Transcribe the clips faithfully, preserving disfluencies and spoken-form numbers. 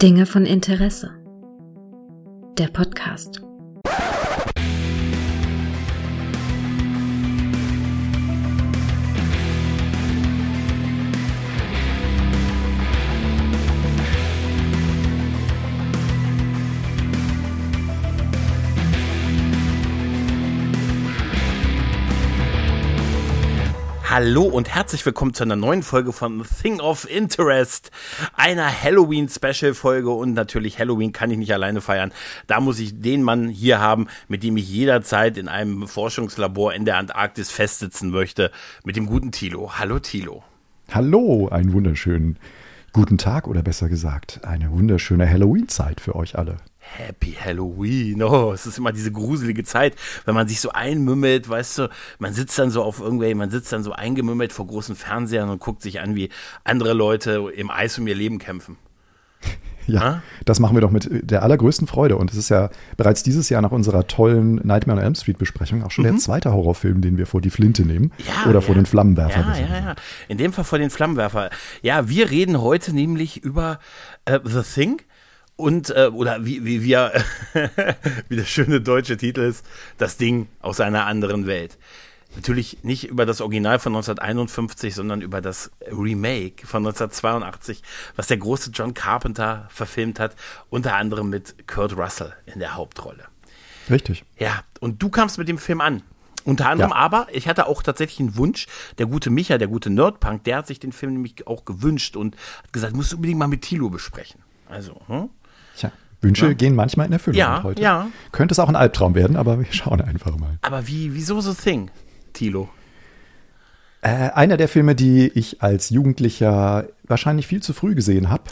Dinge von Interesse. Der Podcast. Hallo und herzlich willkommen zu einer neuen Folge von Thing of Interest, einer Halloween-Special-Folge, und natürlich Halloween kann ich nicht alleine feiern. Da muss ich den Mann hier haben, mit dem ich jederzeit in einem Forschungslabor in der Antarktis festsitzen möchte, mit dem guten Thilo. Hallo Thilo. Hallo, einen wunderschönen guten Tag oder besser gesagt, eine wunderschöne Halloween-Zeit für euch alle. Happy Halloween. Oh, es ist immer diese gruselige Zeit, wenn man sich so einmümmelt, weißt du, man sitzt dann so auf irgendwelchen, man sitzt dann so eingemümmelt vor großen Fernsehern und guckt sich an, wie andere Leute im Eis um ihr Leben kämpfen. Ja, ah? Das machen wir doch mit der allergrößten Freude, und es ist ja bereits dieses Jahr nach unserer tollen Nightmare on Elm Street Besprechung auch schon mhm. der zweite Horrorfilm, den wir vor die Flinte nehmen ja, oder ja. vor den Flammenwerfer. Ja, ja, ja. In dem Fall vor den Flammenwerfer. Ja, wir reden heute nämlich über äh, The Thing. Und, äh, oder wie, wie wir, wie der schöne deutsche Titel ist, das Ding aus einer anderen Welt. Natürlich nicht über das Original von neunzehnhunderteinundfünfzig, sondern über das Remake von neunzehnhundertzweiundachtzig, was der große John Carpenter verfilmt hat, unter anderem mit Kurt Russell in der Hauptrolle. Richtig. Ja, und du kamst mit dem Film an. Unter anderem ja. Aber, ich hatte auch tatsächlich einen Wunsch, der gute Micha, der gute Nerdpunk, der hat sich den Film nämlich auch gewünscht und hat gesagt, musst du unbedingt mal mit Thilo besprechen. Also, hm? Tja, Wünsche ja. gehen manchmal in Erfüllung. Ja, heute. ja. Könnte es auch ein Albtraum werden, aber wir schauen einfach mal. Aber wie, wieso so Thing, Thilo? Äh, einer der Filme, die ich als Jugendlicher wahrscheinlich viel zu früh gesehen habe.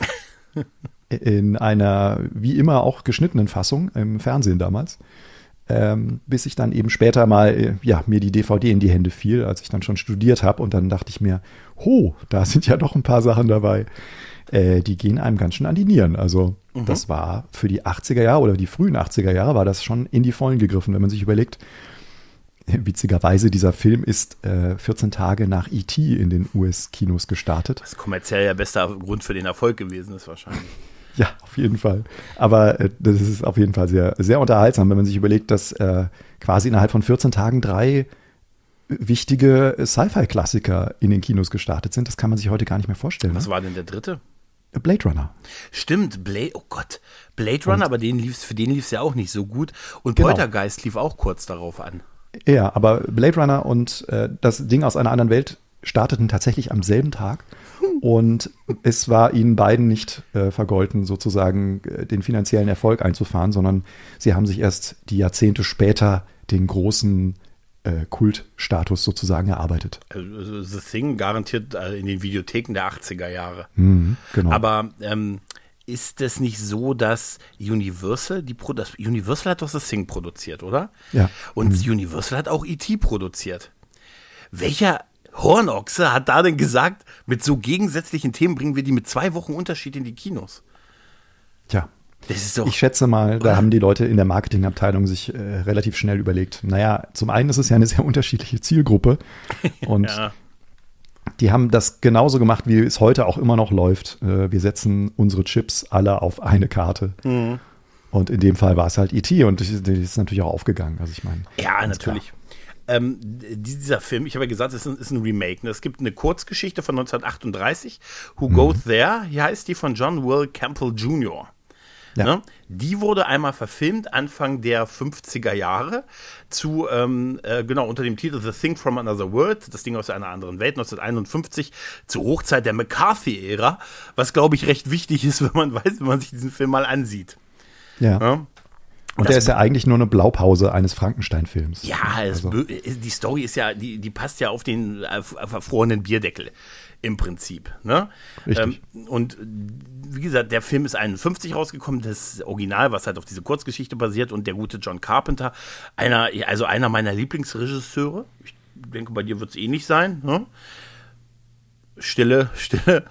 In einer, wie immer, auch geschnittenen Fassung im Fernsehen damals. Ähm, bis ich dann eben später mal, ja, mir die D V D in die Hände fiel, als ich dann schon studiert habe. Und dann dachte ich mir, ho, da sind ja doch ein paar Sachen dabei. Äh, die gehen einem ganz schön an die Nieren. Also mhm. das war für die achtziger Jahre oder die frühen achtziger Jahre war das schon in die Vollen gegriffen, wenn man sich überlegt. Witzigerweise, dieser Film ist äh, vierzehn Tage nach E T in den U S-Kinos gestartet. Das ist kommerziell der beste Grund für den Erfolg gewesen ist wahrscheinlich. Ja, auf jeden Fall. Aber äh, das ist auf jeden Fall sehr, sehr unterhaltsam, wenn man sich überlegt, dass äh, quasi innerhalb von vierzehn Tagen drei wichtige Sci-Fi-Klassiker in den Kinos gestartet sind. Das kann man sich heute gar nicht mehr vorstellen. Was ne? war denn der dritte? Blade Runner. Stimmt, Blade, oh Gott, Blade Runner, und, aber den lief's, für den lief es ja auch nicht so gut. Und genau. Poltergeist lief auch kurz darauf an. Ja, aber Blade Runner und äh, das Ding aus einer anderen Welt starteten tatsächlich am selben Tag. Und es war ihnen beiden nicht äh, vergolten, sozusagen äh, den finanziellen Erfolg einzufahren, sondern sie haben sich erst die Jahrzehnte später den großen äh, Kultstatus sozusagen erarbeitet. Also The Thing garantiert äh, in den Videotheken der achtziger Jahre. Mhm, genau. Aber ähm, ist es nicht so, dass Universal, die Pro- das Universal hat doch The Thing produziert, oder? Ja. Und mhm. Universal hat auch E T produziert. Welcher Hornochse hat da denn gesagt, mit so gegensätzlichen Themen bringen wir die mit zwei Wochen Unterschied in die Kinos? Tja, das ist doch, ich schätze mal, da oder? haben die Leute in der Marketingabteilung sich äh, relativ schnell überlegt, naja, zum einen ist es ja eine sehr unterschiedliche Zielgruppe und ja. die haben das genauso gemacht, wie es heute auch immer noch läuft. Äh, wir setzen unsere Chips alle auf eine Karte. Mhm. Und in dem Fall war es halt E T und das ist natürlich auch aufgegangen. Also ich meine, ja, natürlich. Klar. Ähm, dieser Film, ich habe ja gesagt, es ist ein, ist ein Remake. Es gibt eine Kurzgeschichte von neunzehnhundertachtunddreißig, Who mhm. Goes There, hier heißt die, von John Will Campbell Junior Ja. Ne? Die wurde einmal verfilmt Anfang der fünfziger Jahre zu, ähm, äh, genau, unter dem Titel The Thing from Another World, das Ding aus einer anderen Welt, neunzehnhunderteinundfünfzig, zur Hochzeit der McCarthy-Ära, was, glaube ich, recht wichtig ist, wenn man weiß, wenn man sich diesen Film mal ansieht. Ja. ja? Und der ist ja eigentlich nur eine Blaupause eines Frankenstein-Films. Ja, also. es, die Story ist ja, die, die passt ja auf den verfrorenen Bierdeckel im Prinzip. Ne? Richtig. Ähm, und wie gesagt, der Film ist einundfünfzig rausgekommen, das Original, was halt auf diese Kurzgeschichte basiert, und der gute John Carpenter, einer, also einer meiner Lieblingsregisseure. Ich denke, bei dir wird es ähnlich sein. Ne? Stille, Stille.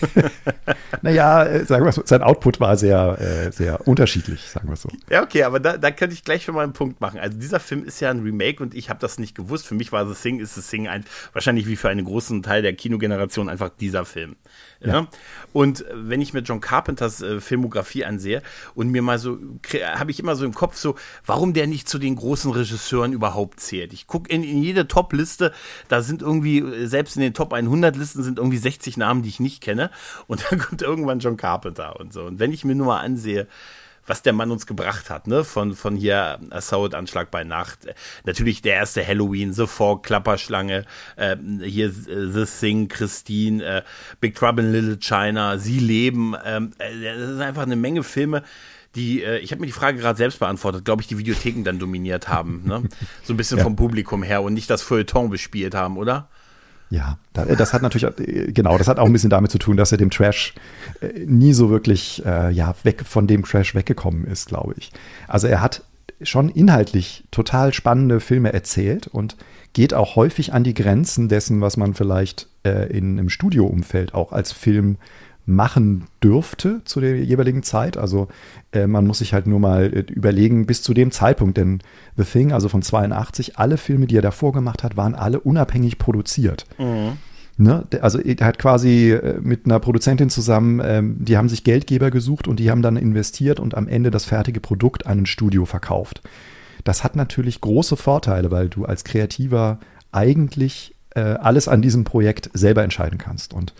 Naja, sagen wir so, sein Output war sehr, äh, sehr unterschiedlich, sagen wir so. Ja, okay, aber da, da könnte ich gleich schon mal einen Punkt machen. Also dieser Film ist ja ein Remake und ich habe das nicht gewusst. Für mich war The Thing, ist The Thing ein, wahrscheinlich wie für einen großen Teil der Kinogeneration einfach dieser Film. Ja. Ja? Und wenn ich mir John Carpenters äh, Filmografie ansehe und mir mal so, habe ich immer so im Kopf so, warum der nicht zu den großen Regisseuren überhaupt zählt. Ich gucke in, in jede Top-Liste, da sind irgendwie, selbst in den Top hundert Listen sind irgendwie sechzig Namen, die ich nicht kenne. Und dann kommt irgendwann John Carpenter und so. Und wenn ich mir nur mal ansehe, was der Mann uns gebracht hat, ne, von, von hier Assault, Anschlag bei Nacht, natürlich der erste Halloween, The Fog, Klapperschlange, äh, hier The Thing, Christine, äh, Big Trouble in Little China, Sie leben, ähm, äh, das ist einfach eine Menge Filme, die, äh, ich habe mir die Frage gerade selbst beantwortet, glaube ich, die Videotheken dann dominiert haben, ne, so ein bisschen ja. vom Publikum her und nicht das Feuilleton bespielt haben, oder? Ja, das hat natürlich, genau, das hat auch ein bisschen damit zu tun, dass er dem Trash nie so wirklich, äh, ja, weg von dem Trash weggekommen ist, glaube ich. Also er hat schon inhaltlich total spannende Filme erzählt und geht auch häufig an die Grenzen dessen, was man vielleicht äh, in einem Studioumfeld auch als Film machen dürfte zu der jeweiligen Zeit. Also äh, man muss sich halt nur mal äh, überlegen, bis zu dem Zeitpunkt, denn The Thing, also von zweiundachtzig, alle Filme, die er davor gemacht hat, waren alle unabhängig produziert. Mhm. Ne? Also er hat quasi äh, mit einer Produzentin zusammen, ähm, die haben sich Geldgeber gesucht und die haben dann investiert und am Ende das fertige Produkt an ein Studio verkauft. Das hat natürlich große Vorteile, weil du als Kreativer eigentlich äh, alles an diesem Projekt selber entscheiden kannst. Und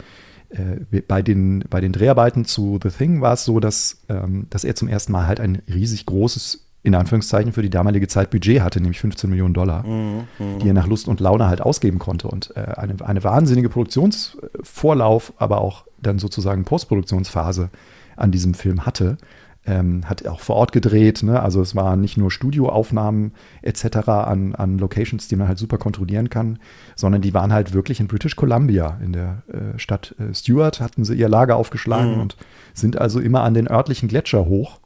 Bei den, bei den Dreharbeiten zu The Thing war es so, dass, ähm, dass er zum ersten Mal halt ein riesig großes, in Anführungszeichen für die damalige Zeit, Budget hatte, nämlich fünfzehn Millionen Dollar, mhm, mh. die er nach Lust und Laune halt ausgeben konnte. Und äh, eine, eine wahnsinnige Produktionsvorlauf, aber auch dann sozusagen Postproduktionsphase an diesem Film hatte. Ähm, hat auch vor Ort gedreht, ne? Also es waren nicht nur Studioaufnahmen et cetera an, an Locations, die man halt super kontrollieren kann, sondern die waren halt wirklich in British Columbia, in der äh, Stadt äh, Stuart, hatten sie ihr Lager aufgeschlagen mhm. und sind also immer an den örtlichen Gletscher hoch,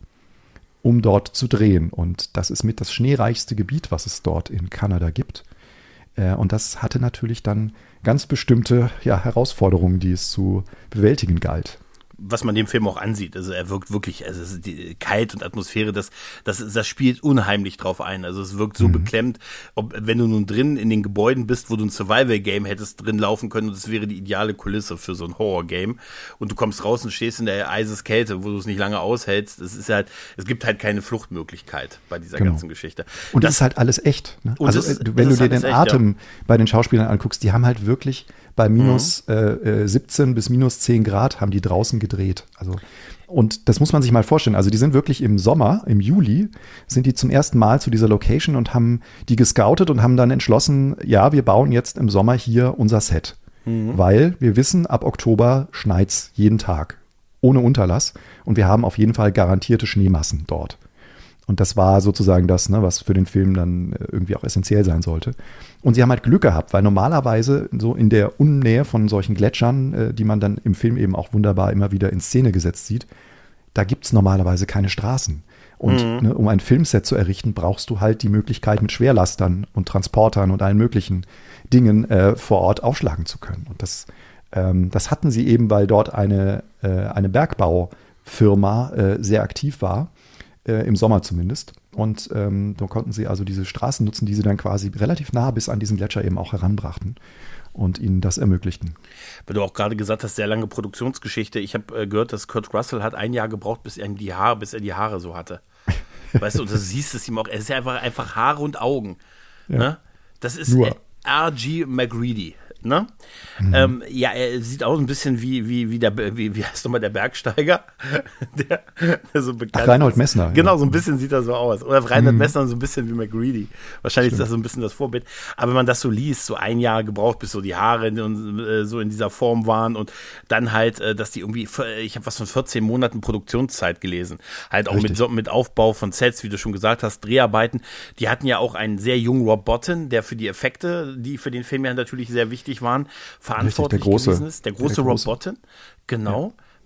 um dort zu drehen. Und das ist mit das schneereichste Gebiet, was es dort in Kanada gibt. Äh, und das hatte natürlich dann ganz bestimmte ja, Herausforderungen, die es zu bewältigen galt. Was man dem Film auch ansieht, also er wirkt wirklich, also die Kalt und Atmosphäre, das, das, das spielt unheimlich drauf ein, also es wirkt so mhm. beklemmt, ob, wenn du nun drin in den Gebäuden bist, wo du ein Survival-Game hättest drin laufen können und es wäre die ideale Kulisse für so ein Horror-Game und du kommst raus und stehst in der Eiseskälte, wo du es nicht lange aushältst, es ist halt, es gibt halt keine Fluchtmöglichkeit bei dieser genau. ganzen Geschichte. Und das ist halt alles echt, ne? Also ist, wenn du dir den echt, Atem ja. bei den Schauspielern anguckst, die haben halt wirklich bei minus mhm. äh, siebzehn bis minus zehn Grad haben die draußen gedreht. Also, und das muss man sich mal vorstellen. Also die sind wirklich im Sommer, im Juli, sind die zum ersten Mal zu dieser Location und haben die gescoutet und haben dann entschlossen, ja, wir bauen jetzt im Sommer hier unser Set. Mhm. Weil wir wissen, ab Oktober schneit's jeden Tag. Ohne Unterlass. Und wir haben auf jeden Fall garantierte Schneemassen dort. Und das war sozusagen das, ne, was für den Film dann irgendwie auch essentiell sein sollte. Und sie haben halt Glück gehabt, weil normalerweise so in der Unnähe von solchen Gletschern, äh, die man dann im Film eben auch wunderbar immer wieder in Szene gesetzt sieht, da gibt's normalerweise keine Straßen. Und mhm. ne, um ein Filmset zu errichten, brauchst du halt die Möglichkeit, mit Schwerlastern und Transportern und allen möglichen Dingen äh, vor Ort aufschlagen zu können. Und das, ähm, das hatten sie eben, weil dort eine, äh, eine Bergbaufirma äh, sehr aktiv war. Im Sommer zumindest. Und ähm, da konnten sie also diese Straßen nutzen, die sie dann quasi relativ nah bis an diesen Gletscher eben auch heranbrachten und ihnen das ermöglichten. Weil du auch gerade gesagt hast, sehr lange Produktionsgeschichte. Ich habe äh, gehört, dass Kurt Russell hat ein Jahr gebraucht, bis er die Haare, bis er die Haare so hatte. Weißt du, und du siehst es ihm auch, es ist ja einfach, einfach Haare und Augen. Ja. Ne? Das ist R G McReady. Ne? Mhm. Ähm, ja, er sieht aus ein bisschen wie, wie, wie der, wie, wie heißt nochmal der Bergsteiger? der, der so bekannt Ach, Reinhold ist. Messner. Genau, so ein bisschen sieht er so aus. Oder Reinhold mhm. Messner so ein bisschen wie McReady. Wahrscheinlich Stimmt. ist das so ein bisschen das Vorbild. Aber wenn man das so liest, so ein Jahr gebraucht, bis so die Haare in, äh, so in dieser Form waren und dann halt, äh, dass die irgendwie, ich habe was von vierzehn Monaten Produktionszeit gelesen. Halt auch mit, so, mit Aufbau von Sets, wie du schon gesagt hast, Dreharbeiten. Die hatten ja auch einen sehr jungen Rob Bottin, der für die Effekte, die für den Film ja natürlich sehr wichtig waren, verantwortlich Richtig, der große, gewesen ist. Der große, der große. Rob Bottin, genau. Ja.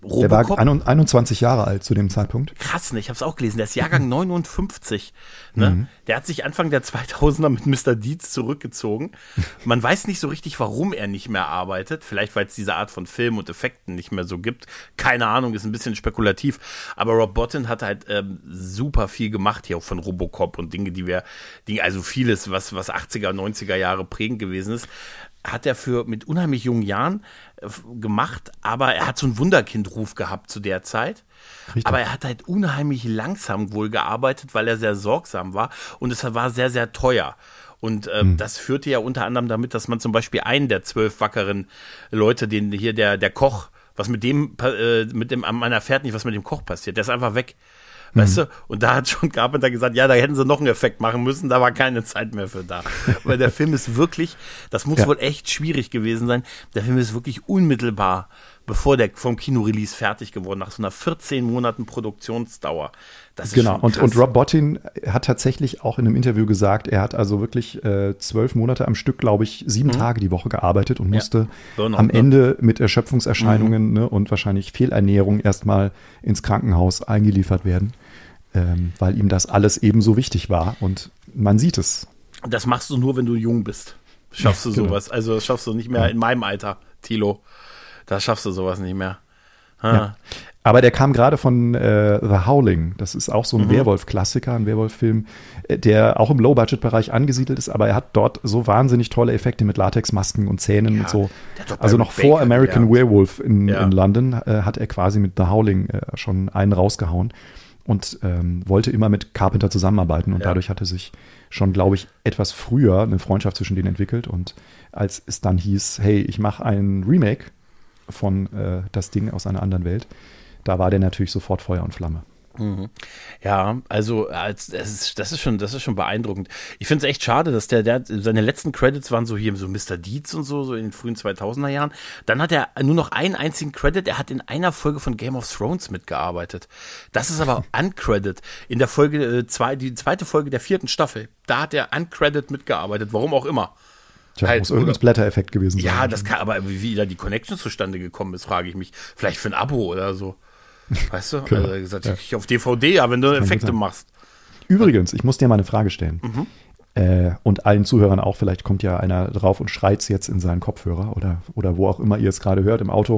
Der war einundzwanzig Jahre alt zu dem Zeitpunkt. Krass, ne? Ich habe es auch gelesen. Der ist Jahrgang neunundfünfzig. Ne? Mhm. Der hat sich Anfang der zweitausender mit Mister Deeds zurückgezogen. Man weiß nicht so richtig, warum er nicht mehr arbeitet. Vielleicht, weil es diese Art von Film und Effekten nicht mehr so gibt. Keine Ahnung, ist ein bisschen spekulativ. Aber Rob Bottin hat halt ähm, super viel gemacht hier auch von Robocop und Dinge, die wir, die, also vieles, was, was achtziger, neunziger Jahre prägend gewesen ist, hat er für mit unheimlich jungen Jahren äh, gemacht, aber er hat so einen Wunderkindruf gehabt zu der Zeit. Richtig. Aber er hat halt unheimlich langsam wohl gearbeitet, weil er sehr sorgsam war und es war sehr, sehr teuer. Und äh, hm. das führte ja unter anderem damit, dass man zum Beispiel einen der zwölf wackeren Leute, den hier der, der Koch, was mit dem, äh, mit dem, man erfährt nicht, was mit dem Koch passiert, der ist einfach weg. Weißt du? Und da hat schon Carpenter gesagt, ja, da hätten sie noch einen Effekt machen müssen, da war keine Zeit mehr für da. Weil der Film ist wirklich, das muss ja. wohl echt schwierig gewesen sein, der Film ist wirklich unmittelbar, bevor der vom Kinorelease fertig geworden, nach so einer vierzehn Monaten Produktionsdauer. Das ist genau, und, und Rob Bottin hat tatsächlich auch in einem Interview gesagt, er hat also wirklich äh, zwölf Monate am Stück, glaube ich, sieben mhm. Tage die Woche gearbeitet und musste ja. am ne? Ende mit Erschöpfungserscheinungen mhm. ne, und wahrscheinlich Fehlernährung erstmal ins Krankenhaus eingeliefert werden. Ähm, weil ihm das alles ebenso wichtig war und man sieht es. Das machst du nur, wenn du jung bist. Schaffst du genau. sowas. Also das schaffst du nicht mehr ja. in meinem Alter, Thilo. Da schaffst du sowas nicht mehr. Ja. Aber der kam gerade von äh, The Howling. Das ist auch so ein mhm. Werwolf-Klassiker, ein Werwolf-Film, der auch im Low-Budget-Bereich angesiedelt ist, aber er hat dort so wahnsinnig tolle Effekte mit Latexmasken und Zähnen ja, und so. Also noch vor Baker, American ja. Werewolf in, ja. in London äh, hat er quasi mit The Howling äh, schon einen rausgehauen. Und ähm, wollte immer mit Carpenter zusammenarbeiten und ja. dadurch hatte sich schon, glaube ich, etwas früher eine Freundschaft zwischen denen entwickelt. Und als es dann hieß, hey, ich mache ein Remake von äh, das Ding aus einer anderen Welt, da war der natürlich sofort Feuer und Flamme. Mhm. Ja, also das ist, das ist schon, das ist schon beeindruckend. Ich finde es echt schade, dass der, der, seine letzten Credits waren so hier so Mister Deeds und so, so in den frühen zweitausender Jahren. Dann hat er nur noch einen einzigen Credit. Er hat in einer Folge von Game of Thrones mitgearbeitet. Das ist aber uncredit. In der Folge äh, zwei, die zweite Folge der vierten Staffel, da hat er uncredit mitgearbeitet. Warum auch immer. Tja, halt, muss irgendein Splatter-Effekt gewesen sein. Ja, das kann, aber wie da die Connection zustande gekommen ist, frage ich mich. Vielleicht für ein Abo oder so. Weißt du? Genau. Also gesagt, ja. ich auf D V D, ja, wenn du Effekte machst. Übrigens, ich muss dir mal eine Frage stellen. Mhm. Äh, und allen Zuhörern auch, vielleicht kommt ja einer drauf und schreit jetzt in seinen Kopfhörer oder, oder wo auch immer ihr es gerade hört, im Auto.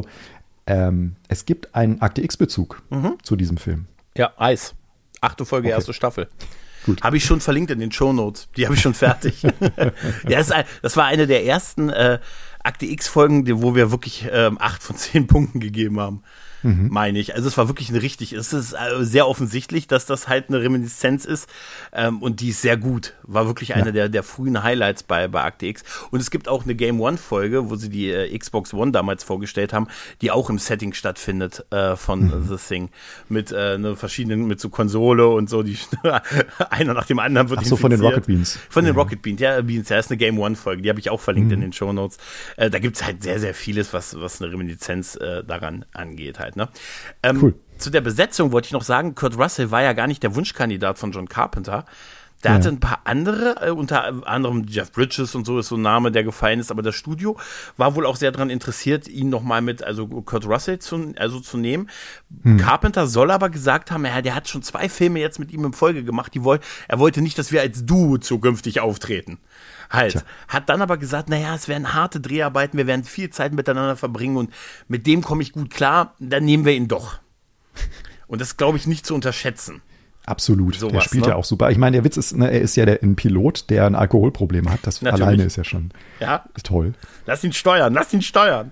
Ähm, es gibt einen Akte X-Bezug mhm. zu diesem Film. Ja, Eis. Achte Folge, okay. erste Staffel. Gut. Habe ich schon verlinkt in den Shownotes. Die habe ich schon fertig. ja, das, ist, das war eine der ersten äh, Akte X-Folgen, wo wir wirklich ähm, acht von zehn Punkten gegeben haben. Mhm. Meine ich. Also es war wirklich eine richtig, es ist sehr offensichtlich, dass das halt eine Reminiszenz ist ähm, und die ist sehr gut. War wirklich eine ja. der, der frühen Highlights bei, bei Akte X. Und es gibt auch eine Game One Folge, wo sie die äh, Xbox One damals vorgestellt haben, die auch im Setting stattfindet äh, von mhm. The Thing. Mit äh, ne, verschiedenen, mit so Konsole und so, die einer nach dem anderen wird Ach so, infiziert. von den Rocket Beans. Von den ja. Rocket Beans, ja, Beans, ja, ist eine Game One Folge, die habe ich auch verlinkt mhm. in den Shownotes. Äh, da gibt es halt sehr, sehr vieles, was, was eine Reminiszenz äh, daran angeht halt. Ne? Ähm, cool. Zu der Besetzung wollte ich noch sagen, Kurt Russell war ja gar nicht der Wunschkandidat von John Carpenter. Der ja. hatte ein paar andere, äh, unter anderem Jeff Bridges und so ist so ein Name, der gefallen ist, aber das Studio war wohl auch sehr daran interessiert, ihn nochmal mit, also Kurt Russell zu, also zu nehmen. Hm. Carpenter soll aber gesagt haben, ja, der hat schon zwei Filme jetzt mit ihm in Folge gemacht, die woll, er wollte nicht, dass wir als Duo zukünftig auftreten. Halt. Tja. Hat dann aber gesagt, naja, es werden harte Dreharbeiten, wir werden viel Zeit miteinander verbringen und mit dem komme ich gut klar, dann nehmen wir ihn doch. Und das ist, glaube ich, nicht zu unterschätzen. Absolut, so der was, spielt ne? ja auch super. Ich meine, der Witz ist, ne, er ist ja der, ein Pilot, der ein Alkoholproblem hat. Das Natürlich. alleine ist ja schon ja. ist toll. Lass ihn steuern, lass ihn steuern.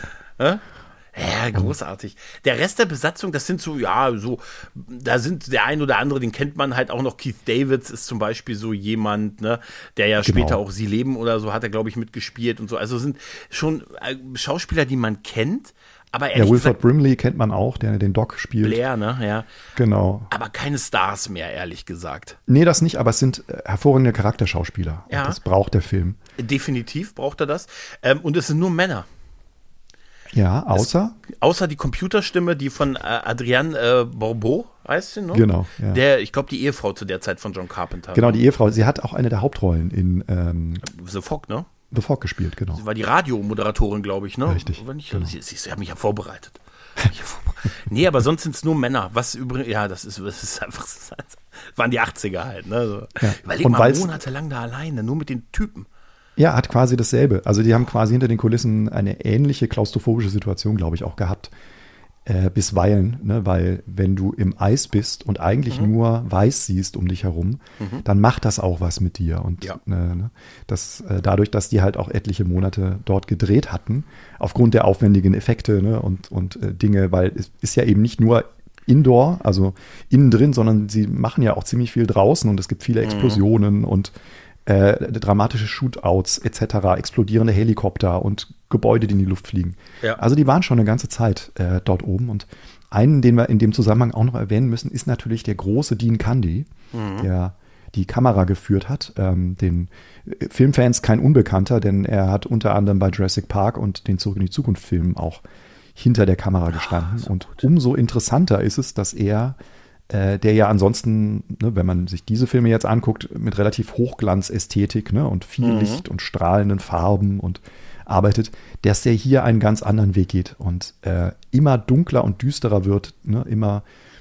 Ja, großartig. Der Rest der Besatzung, das sind so, ja, so, da sind der ein oder andere, den kennt man halt auch noch. Keith Davids ist zum Beispiel so jemand, ne, der ja genau. später auch Sie leben oder so, hat er, glaube ich, mitgespielt und so. Also sind schon Schauspieler, die man kennt. Aber ja, Wilford Brimley kennt man auch, der den Doc spielt. Blair, ne, ja. Genau. Aber keine Stars mehr, ehrlich gesagt. Nee, das nicht, aber es sind hervorragende Charakterschauspieler. Ja. Und das braucht der Film. Definitiv braucht er das. Ähm, und es sind nur Männer. Ja, außer? Es, außer die Computerstimme, die von äh, Adrienne äh, Barbeau heißt sie, ne? Genau. Ja. Der, ich glaube, die Ehefrau zu der Zeit von John Carpenter. Genau, die Ehefrau. Sie hat auch eine der Hauptrollen in ähm, The Fog, ne? The Fog gespielt, genau. Sie war die Radiomoderatorin, glaube ich, ne? Richtig. Nicht, genau. Sie, sie, sie hat mich ja vorbereitet. Nee, aber sonst sind es nur Männer. Was übrigens, ja, das ist, das ist einfach, das waren die achtziger halt. Ne? So. Ja. Überleg Und mal, monatelang da alleine, nur mit den Typen. Ja, hat quasi dasselbe. Also die haben quasi hinter den Kulissen eine ähnliche klaustrophobische Situation, glaube ich, auch gehabt. Äh, bisweilen, ne? Weil wenn du im Eis bist und eigentlich mhm. nur weiß siehst um dich herum, mhm. dann macht das auch was mit dir. Und ja. äh, ne? das, äh, dadurch, dass die halt auch etliche Monate dort gedreht hatten, aufgrund der aufwendigen Effekte, ne? und, und äh, Dinge, weil es ist ja eben nicht nur Indoor, also innen drin, sondern sie machen ja auch ziemlich viel draußen und es gibt viele Explosionen mhm. und Äh, dramatische Shootouts et cetera, explodierende Helikopter und Gebäude, die in die Luft fliegen. Ja. Also die waren schon eine ganze Zeit äh, dort oben. Und einen, den wir in dem Zusammenhang auch noch erwähnen müssen, ist natürlich der große Dean Cundey, mhm. der die Kamera geführt hat. Ähm, den Filmfans kein Unbekannter, denn er hat unter anderem bei Jurassic Park und den Zurück in die Zukunft Filmen auch hinter der Kamera gestanden. Oh, und gut. Umso interessanter ist es, dass er Äh, der ja ansonsten, ne, wenn man sich diese Filme jetzt anguckt, mit relativ Hochglanzästhetik, ne, und viel mhm. Licht und strahlenden Farben und arbeitet, dass der hier einen ganz anderen Weg geht und äh, immer dunkler und düsterer wird, ne, immer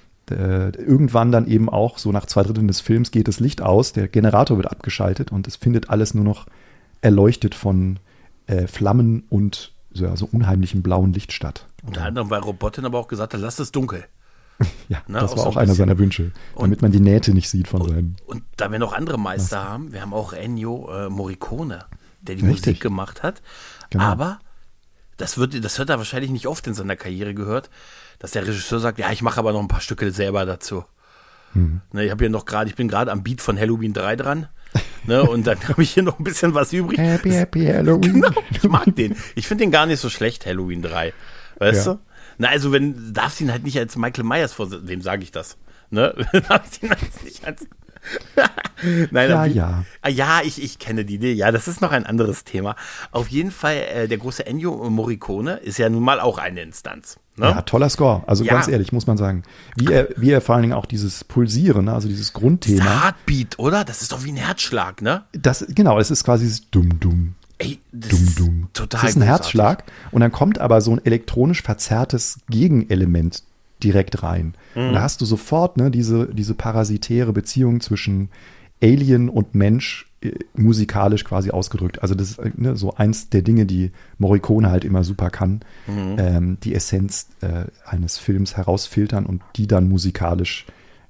äh, irgendwann dann eben auch, so nach zwei Dritteln des Films geht das Licht aus, der Generator wird abgeschaltet und es findet alles nur noch erleuchtet von äh, Flammen und so, also unheimlichem blauen Licht statt. Unter anderem, weil Robotin aber auch gesagt hat, lass es dunkel. Ja, ne, das auch war so auch ein einer bisschen. seiner Wünsche, damit und, man die Nähte nicht sieht von und, seinen. Und da wir noch andere Meister Was? haben, wir haben auch Ennio äh, Morricone, der die Richtig. Musik gemacht hat. Genau. Aber das wird, das hat er wahrscheinlich nicht oft in seiner Karriere gehört, dass der Regisseur sagt, ja, ich mache aber noch ein paar Stücke selber dazu. Mhm. Ne, ich habe hier noch gerade, ich bin gerade am Beat von Halloween drei dran. Ne, und dann habe ich hier noch ein bisschen was übrig. Happy, happy Halloween. Genau, ich mag den. Ich finde den gar nicht so schlecht, Halloween drei. Weißt ja. du? Na, also wenn, darfst ihn halt nicht als Michael Myers vor, wem sage ich das? Ne? Darfst ihn halt nicht als Nein, ja, wie, ja. Ja, ich, ich kenne die Idee. Ja, das ist noch ein anderes Thema. Auf jeden Fall, äh, der große Ennio Morricone ist ja nun mal auch eine Instanz. Ne? Ja, toller Score. Also ja. ganz ehrlich, muss man sagen. Wie er, wie er vor allen Dingen auch dieses Pulsieren, also dieses Grundthema. Dieser Heartbeat, oder? Das ist doch wie ein Herzschlag, ne? Das, genau, es ist quasi dieses Dumm-Dumm. Ey, das dumm, ist dumm. total Das ist ein großartig. Herzschlag und dann kommt aber so ein elektronisch verzerrtes Gegenelement direkt rein. Mhm. Und da hast du sofort ne, diese, diese parasitäre Beziehung zwischen Alien und Mensch äh, musikalisch quasi ausgedrückt. Also das ist ne, so eins der Dinge, die Morricone halt immer super kann, mhm. ähm, die Essenz äh, eines Films herausfiltern und die dann musikalisch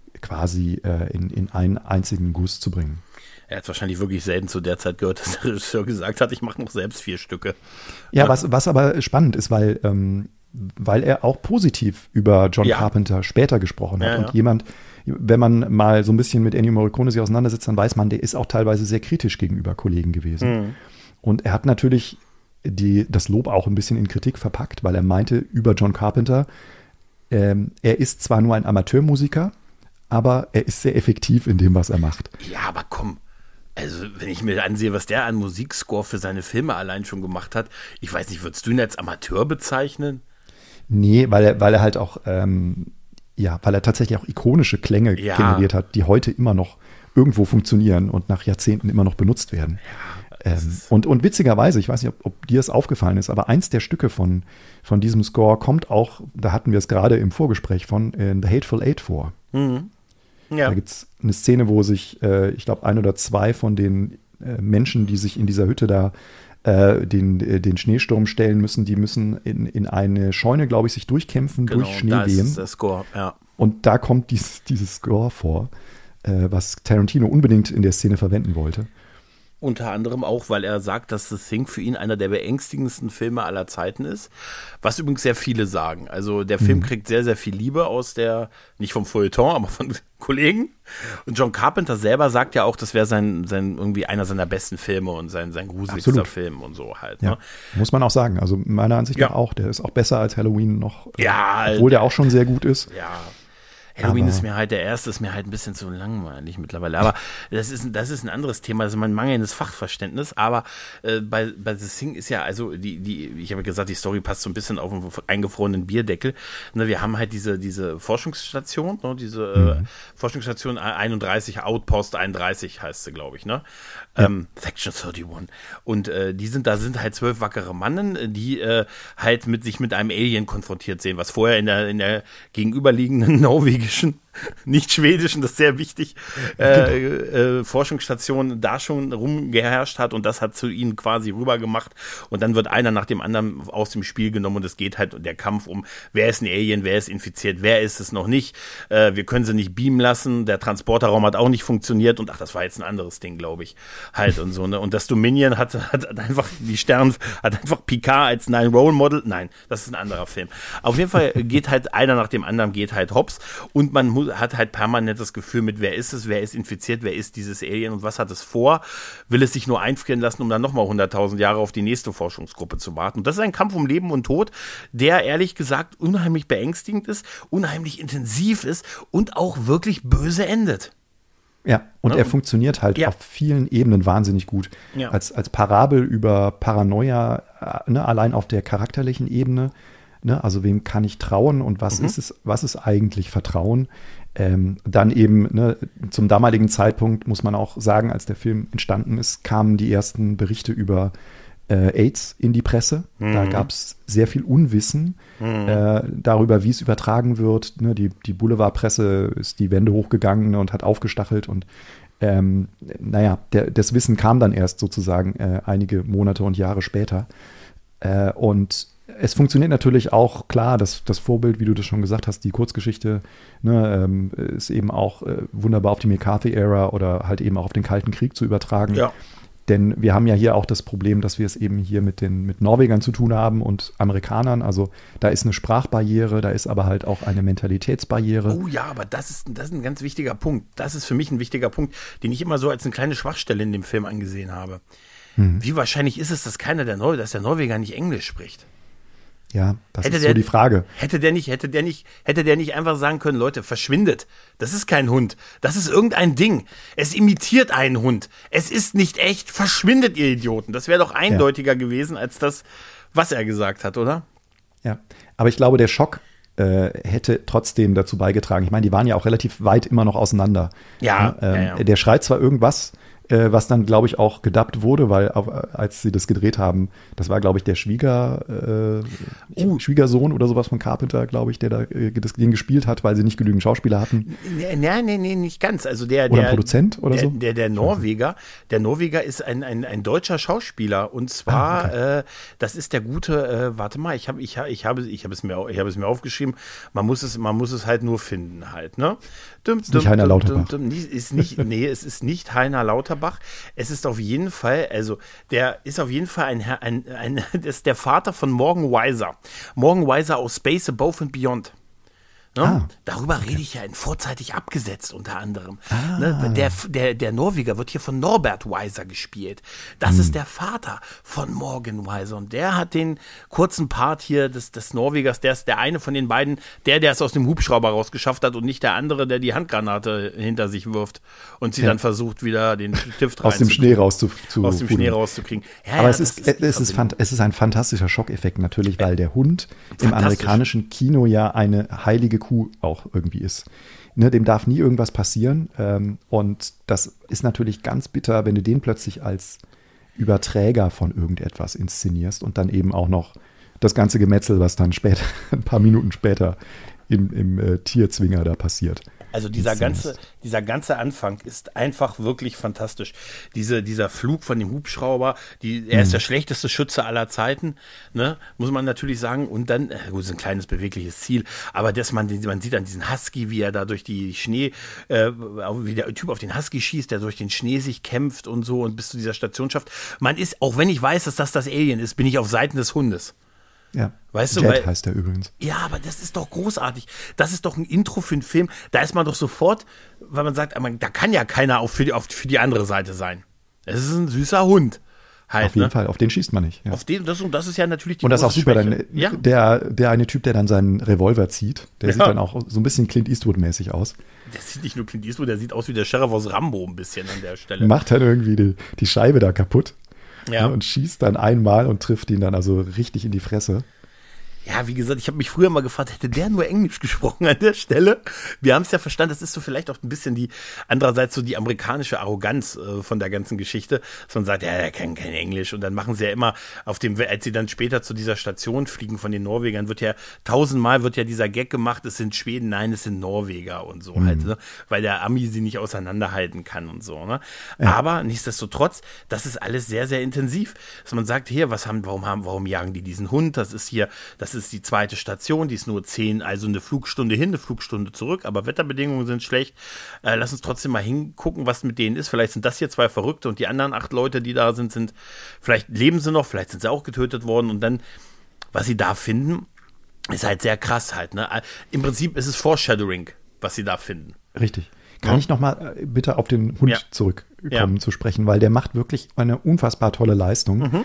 quasi äh, in, in einen einzigen Guss zu bringen. Er hat wahrscheinlich wirklich selten zu der Zeit gehört, dass der Regisseur gesagt hat, ich mache noch selbst vier Stücke. Ja, was, was aber spannend ist, weil, ähm, weil er auch positiv über John ja. Carpenter später gesprochen hat. Ja, ja. Und jemand, wenn man mal so ein bisschen mit Ennio Morricone sich auseinandersetzt, dann weiß man, der ist auch teilweise sehr kritisch gegenüber Kollegen gewesen. Mhm. Und er hat natürlich die, das Lob auch ein bisschen in Kritik verpackt, weil er meinte über John Carpenter, ähm, er ist zwar nur ein Amateurmusiker, aber er ist sehr effektiv in dem, was er macht. Ja, aber komm. Also, wenn ich mir ansehe, was der an Musikscore für seine Filme allein schon gemacht hat, ich weiß nicht, würdest du ihn als Amateur bezeichnen? Nee, weil er, weil er halt auch, ähm, ja, weil er tatsächlich auch ikonische Klänge ja. generiert hat, die heute immer noch irgendwo funktionieren und nach Jahrzehnten immer noch benutzt werden. Ja, ähm, und, und witzigerweise, ich weiß nicht, ob, ob dir es aufgefallen ist, aber eins der Stücke von, von diesem Score kommt auch, da hatten wir es gerade im Vorgespräch von, in The Hateful Eight vor. Mhm. Ja. Da gibt es eine Szene, wo sich, äh, ich glaube, ein oder zwei von den äh, Menschen, die sich in dieser Hütte da äh, den, äh, den Schneesturm stellen müssen, die müssen in, in eine Scheune, glaube ich, sich durchkämpfen genau, durch Schneewehen. Das ist der Score, ja. Und da kommt dies, dieses Score vor, äh, was Tarantino unbedingt in der Szene verwenden wollte. Unter anderem auch, weil er sagt, dass The Thing für ihn einer der beängstigendsten Filme aller Zeiten ist. Was übrigens sehr viele sagen. Also der Film mhm. kriegt sehr, sehr viel Liebe aus der, nicht vom Feuilleton, aber von Kollegen. Und John Carpenter selber sagt ja auch, das wäre sein, sein irgendwie einer seiner besten Filme und sein, sein gruseligster Absolut. Film und so halt. Ja. Ne? Muss man auch sagen. Also meiner Ansicht ja. nach auch. Der ist auch besser als Halloween noch. Ja. Obwohl der auch schon sehr gut ist. Ja. Halloween Aber ist mir halt, der erste ist mir halt ein bisschen zu langweilig mittlerweile. Aber das ist, das ist ein anderes Thema, das ist mein mangelndes Fachverständnis. Aber äh, bei, bei The Thing ist ja, also die, die, ich habe gesagt, die Story passt so ein bisschen auf einen eingefrorenen Bierdeckel. Ne, wir haben halt diese, diese Forschungsstation, ne, diese mhm. äh, Forschungsstation einunddreißig, Outpost einunddreißig heißt sie, glaube ich, ne? Ja. Ähm, Section einunddreißig. Und äh, die sind, da sind halt zwölf wackere Mannen, die äh, halt mit sich mit einem Alien konfrontiert sehen, was vorher in der, in der gegenüberliegenden norwegischen, nicht schwedischen, das ist sehr wichtig, äh, äh, Forschungsstation da schon rumgeherrscht hat und das hat zu ihnen quasi rüber gemacht und dann wird einer nach dem anderen aus dem Spiel genommen und es geht halt der Kampf um, wer ist ein Alien, wer ist infiziert, wer ist es noch nicht, äh, wir können sie nicht beamen lassen, der Transporterraum hat auch nicht funktioniert und ach, das war jetzt ein anderes Ding, glaube ich, halt und so, ne, und das Dominion hat, hat einfach die Stern, hat einfach Picard als nein Role Model, nein, das ist ein anderer Film. Auf jeden Fall geht halt einer nach dem anderen, geht halt hops und man muss, hat halt permanent das Gefühl mit, wer ist es, wer ist infiziert, wer ist dieses Alien und was hat es vor, will es sich nur einfrieren lassen, um dann nochmal hunderttausend Jahre auf die nächste Forschungsgruppe zu warten. Und das ist ein Kampf um Leben und Tod, der ehrlich gesagt unheimlich beängstigend ist, unheimlich intensiv ist und auch wirklich böse endet. Ja, und ja. er funktioniert halt ja. auf vielen Ebenen wahnsinnig gut. Ja. Als, als Parabel über Paranoia, ne, allein auf der charakterlichen Ebene. Ne, also wem kann ich trauen und was mhm. ist es, was ist eigentlich Vertrauen? Ähm, dann eben, ne, zum damaligen Zeitpunkt muss man auch sagen, als der Film entstanden ist, kamen die ersten Berichte über äh, AIDS in die Presse. Mhm. Da gab es sehr viel Unwissen mhm. äh, darüber, wie es übertragen wird. Ne, die, die Boulevardpresse ist die Wände hochgegangen, ne, und hat aufgestachelt und ähm, naja, der, das Wissen kam dann erst sozusagen äh, einige Monate und Jahre später. Äh, und es funktioniert natürlich auch, klar, das, das Vorbild, wie du das schon gesagt hast, die Kurzgeschichte, ne, ähm, ist eben auch äh, wunderbar auf die McCarthy-Ära oder halt eben auch auf den Kalten Krieg zu übertragen. Ja. Denn wir haben ja hier auch das Problem, dass wir es eben hier mit den mit Norwegern zu tun haben und Amerikanern. Also da ist eine Sprachbarriere, da ist aber halt auch eine Mentalitätsbarriere. Oh ja, aber das ist, das ist ein ganz wichtiger Punkt. Das ist für mich ein wichtiger Punkt, den ich immer so als eine kleine Schwachstelle in dem Film angesehen habe. Hm. Wie wahrscheinlich ist es, dass keiner der Nor- dass der Norweger nicht Englisch spricht? Ja, das hätte ist der, so die Frage. Hätte der nicht, hätte der nicht, hätte der nicht einfach sagen können, Leute, verschwindet. Das ist kein Hund. Das ist irgendein Ding. Es imitiert einen Hund. Es ist nicht echt. Verschwindet, ihr Idioten. Das wäre doch eindeutiger ja. gewesen, als das, was er gesagt hat, oder? Ja, aber ich glaube, der Schock äh, hätte trotzdem dazu beigetragen. Ich meine, die waren ja auch relativ weit immer noch auseinander. Ja, ähm, ja, ja. Der schreit zwar irgendwas, Äh, was dann, glaube ich, auch gedubbt wurde, weil auf, als sie das gedreht haben, das war, glaube ich, der Schwieger, äh, uh. Schwiegersohn oder sowas von Carpenter, glaube ich, der da äh, das Ding gespielt hat, weil sie nicht genügend Schauspieler hatten. Nein, nein, nein, nicht ganz. Also der, oder der ein Produzent oder der, so? Der, der Norweger, der Norweger ist ein, ein, ein deutscher Schauspieler und zwar, ah, okay. äh, das ist der gute, äh, warte mal, ich habe ich, ich habe ich habe es mir ich habe es mir aufgeschrieben. Man muss es man muss es halt nur finden halt, ne? Dum, ist nicht Heiner Lauterbach. Dum, dum, ist nicht, nee, es ist nicht Heiner Lauterbach. Es ist auf jeden Fall, also der ist auf jeden Fall ein, ein, ein, das ist der Vater von Morgan Weiser. Morgan Weiser aus Space Above and Beyond. Ne? Ah, Darüber okay. rede ich ja in Vorzeitig abgesetzt unter anderem. Ah. Ne? Der, der, der Norweger wird hier von Norbert Weiser gespielt. Das hm. ist der Vater von Morgan Weiser und der hat den kurzen Part hier des, des Norwegers, der ist der eine von den beiden, der, der es aus dem Hubschrauber rausgeschafft hat und nicht der andere, der die Handgranate hinter sich wirft und sie ja. dann versucht, wieder den Stift aus dem Schnee rauszu zu aus dem Schnee rauszukriegen. Ja, Aber ja, es, ist, ist es, ist fant- es ist ein fantastischer Schockeffekt natürlich, weil der Hund im amerikanischen Kino ja eine heilige Kuh auch irgendwie ist. Ne, dem darf nie irgendwas passieren. Ähm, und das ist natürlich ganz bitter, wenn du den plötzlich als Überträger von irgendetwas inszenierst und dann eben auch noch das ganze Gemetzel, was dann später, ein paar Minuten später im, im äh, Tierzwinger da passiert. Also dieser ganze, dieser ganze Anfang ist einfach wirklich fantastisch. Diese, dieser Flug von dem Hubschrauber, die, er ist der schlechteste Schütze aller Zeiten, ne, muss man natürlich sagen. Und dann, gut, ist ein kleines bewegliches Ziel, aber dass man, man sieht dann diesen Husky, wie er da durch die Schnee, äh, wie der Typ auf den Husky schießt, der durch den Schnee sich kämpft und so und bis zu dieser Station schafft. Man ist, auch wenn ich weiß, dass das das Alien ist, bin ich auf Seiten des Hundes. Ja, weißt du, Jet weil, heißt der übrigens. Ja, aber das ist doch großartig. Das ist doch ein Intro für einen Film. Da ist man doch sofort, weil man sagt, da kann ja keiner auch für die, auf, für die andere Seite sein. Es ist ein süßer Hund. Halt, auf jeden ne? Fall, auf den schießt man nicht. Ja. Auf den, das, das ist ja natürlich die Und das ist auch große super, Schwäche. dann, ja. der, der eine Typ, der dann seinen Revolver zieht, der Ja. sieht dann auch so ein bisschen Clint Eastwood-mäßig aus. Der sieht nicht nur Clint Eastwood, der sieht aus wie der Sheriff aus Rambo ein bisschen an der Stelle. Macht dann irgendwie die, die Scheibe da kaputt Ja. ne, und schießt dann einmal und trifft ihn dann also richtig in die Fresse. Ja, wie gesagt, ich habe mich früher mal gefragt, hätte der nur Englisch gesprochen an der Stelle? Wir haben es ja verstanden, das ist so vielleicht auch ein bisschen die, andererseits so die amerikanische Arroganz äh, von der ganzen Geschichte, dass man sagt, ja, der kann kein Englisch und dann machen sie ja immer auf dem, als sie dann später zu dieser Station fliegen von den Norwegern, wird ja tausendmal wird ja dieser Gag gemacht, es sind Schweden, nein, es sind Norweger und so mhm. halt, ne? Weil der Ami sie nicht auseinanderhalten kann und so, ne? Ja. Aber nichtsdestotrotz, das ist alles sehr, sehr intensiv, dass man sagt, hier, was haben, warum haben, warum jagen die diesen Hund? Das ist hier, das ist die zweite Station, die ist nur zehn, also eine Flugstunde hin, eine Flugstunde zurück, aber Wetterbedingungen sind schlecht. Äh, lass uns trotzdem mal hingucken, was mit denen ist. Vielleicht sind das hier zwei Verrückte und die anderen acht Leute, die da sind, sind, vielleicht leben sie noch, vielleicht sind sie auch getötet worden und dann, was sie da finden, ist halt sehr krass halt, ne? Im Prinzip ist es Foreshadowing, was sie da finden. Richtig. Kann ja. ich noch mal bitte auf den Hund ja. zurückkommen ja. zu sprechen, weil der macht wirklich eine unfassbar tolle Leistung. Mhm.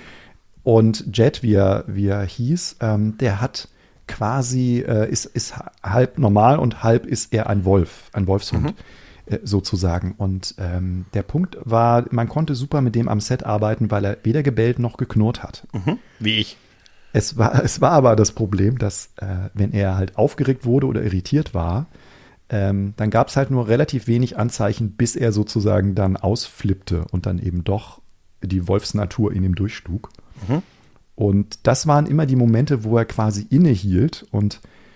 Und Jet, wie er, wie er hieß, ähm, der hat quasi, äh, ist, ist halb normal und halb ist er ein Wolf, ein Wolfshund mhm. äh, sozusagen. Und ähm, der Punkt war, man konnte super mit dem am Set arbeiten, weil er weder gebellt noch geknurrt hat. Mhm. Wie ich. Es war, es war aber das Problem, dass äh, wenn er halt aufgeregt wurde oder irritiert war, ähm, dann gab es halt nur relativ wenig Anzeichen, bis er sozusagen dann ausflippte und dann eben doch die Wolfsnatur in ihm durchschlug. Mhm. Und das waren immer die Momente, wo er quasi innehielt und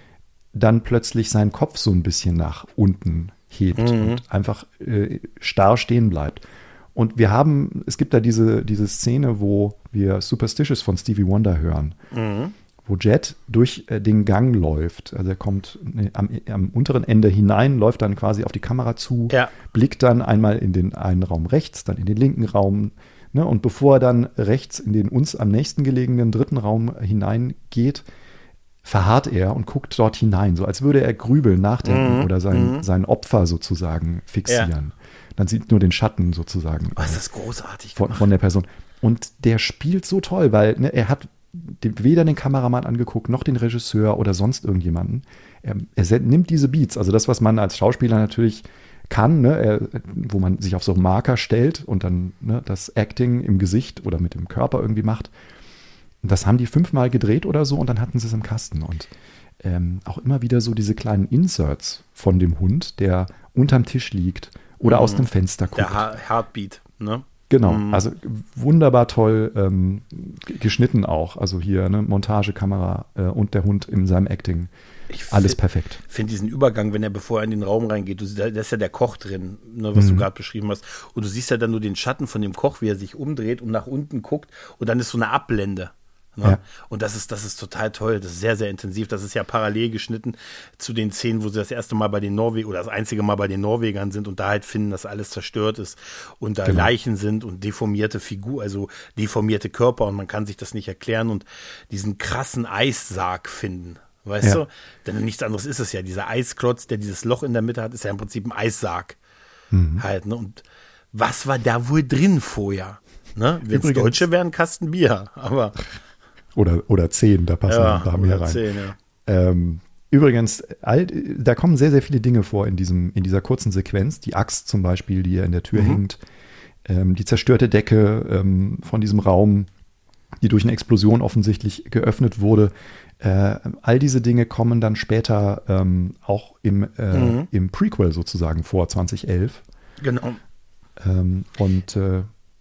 dann plötzlich seinen Kopf so ein bisschen nach unten hebt mhm. und einfach äh, starr stehen bleibt. Und wir haben, es gibt da diese, diese Szene, wo wir Superstitious von Stevie Wonder hören, mhm. wo Jet durch äh, den Gang läuft. Also er kommt ne, am, am unteren Ende hinein, läuft dann quasi auf die Kamera zu, ja. blickt dann einmal in den einen Raum rechts, dann in den linken Raum. Ne, und bevor er dann rechts in den uns am nächsten gelegenen dritten Raum hineingeht, verharrt er und guckt dort hinein, so als würde er grübeln, nachdenken mhm. oder sein, mhm. sein Opfer sozusagen fixieren. Ja. Dann sieht nur den Schatten sozusagen oh, ist das großartig von, von der Person. Und der spielt so toll, weil ne, er hat weder den Kameramann angeguckt, noch den Regisseur oder sonst irgendjemanden. Er, er nimmt diese Beats, also das, was man als Schauspieler natürlich kann, ne, er, wo man sich auf so einen Marker stellt und dann ne, das Acting im Gesicht oder mit dem Körper irgendwie macht. Und das haben die fünfmal gedreht oder so und dann hatten sie es im Kasten. Und ähm, auch immer wieder so diese kleinen Inserts von dem Hund, der unterm Tisch liegt oder mhm. aus dem Fenster guckt. Der Heartbeat, ne? Genau, mhm. also wunderbar toll ähm, geschnitten auch. Also hier ne, Montagekamera äh, und der Hund in seinem Acting. Ich Alles find, perfekt. Ich finde diesen Übergang, wenn er bevor er in den Raum reingeht, du, da ist ja der Koch drin, ne, was mhm. du gerade beschrieben hast. Und du siehst ja dann nur den Schatten von dem Koch, wie er sich umdreht und nach unten guckt. Und dann ist so eine Abblende. Ne? Ja. Und das ist, das ist total toll. Das ist sehr, sehr intensiv. Das ist ja parallel geschnitten zu den Szenen, wo sie das erste Mal bei den Norwegern oder das einzige Mal bei den Norwegern sind und da halt finden, dass alles zerstört ist und da genau. Leichen sind und deformierte Figur, also deformierte Körper und man kann sich das nicht erklären und diesen krassen Eissarg finden. Weißt ja. du? Denn nichts anderes ist es ja. Dieser Eisklotz, der dieses Loch in der Mitte hat, ist ja im Prinzip ein Eissarg. Mhm. Halt, ne? Und was war da wohl drin vorher? Ne? Wenn es Deutsche wären, Kasten Bier, aber. Oder, oder zehn, da passen ja, ein paar mehr rein. zehn, ja. ähm, übrigens, all, da kommen sehr, sehr viele Dinge vor in, diesem, in dieser kurzen Sequenz. Die Axt zum Beispiel, die in der Tür mhm. hängt. Ähm, die zerstörte Decke ähm, von diesem Raum, die durch eine Explosion offensichtlich geöffnet wurde. Äh, all diese Dinge kommen dann später ähm, auch im, äh, mhm. im Prequel sozusagen vor, zwanzig elf. Genau. Ähm, und äh,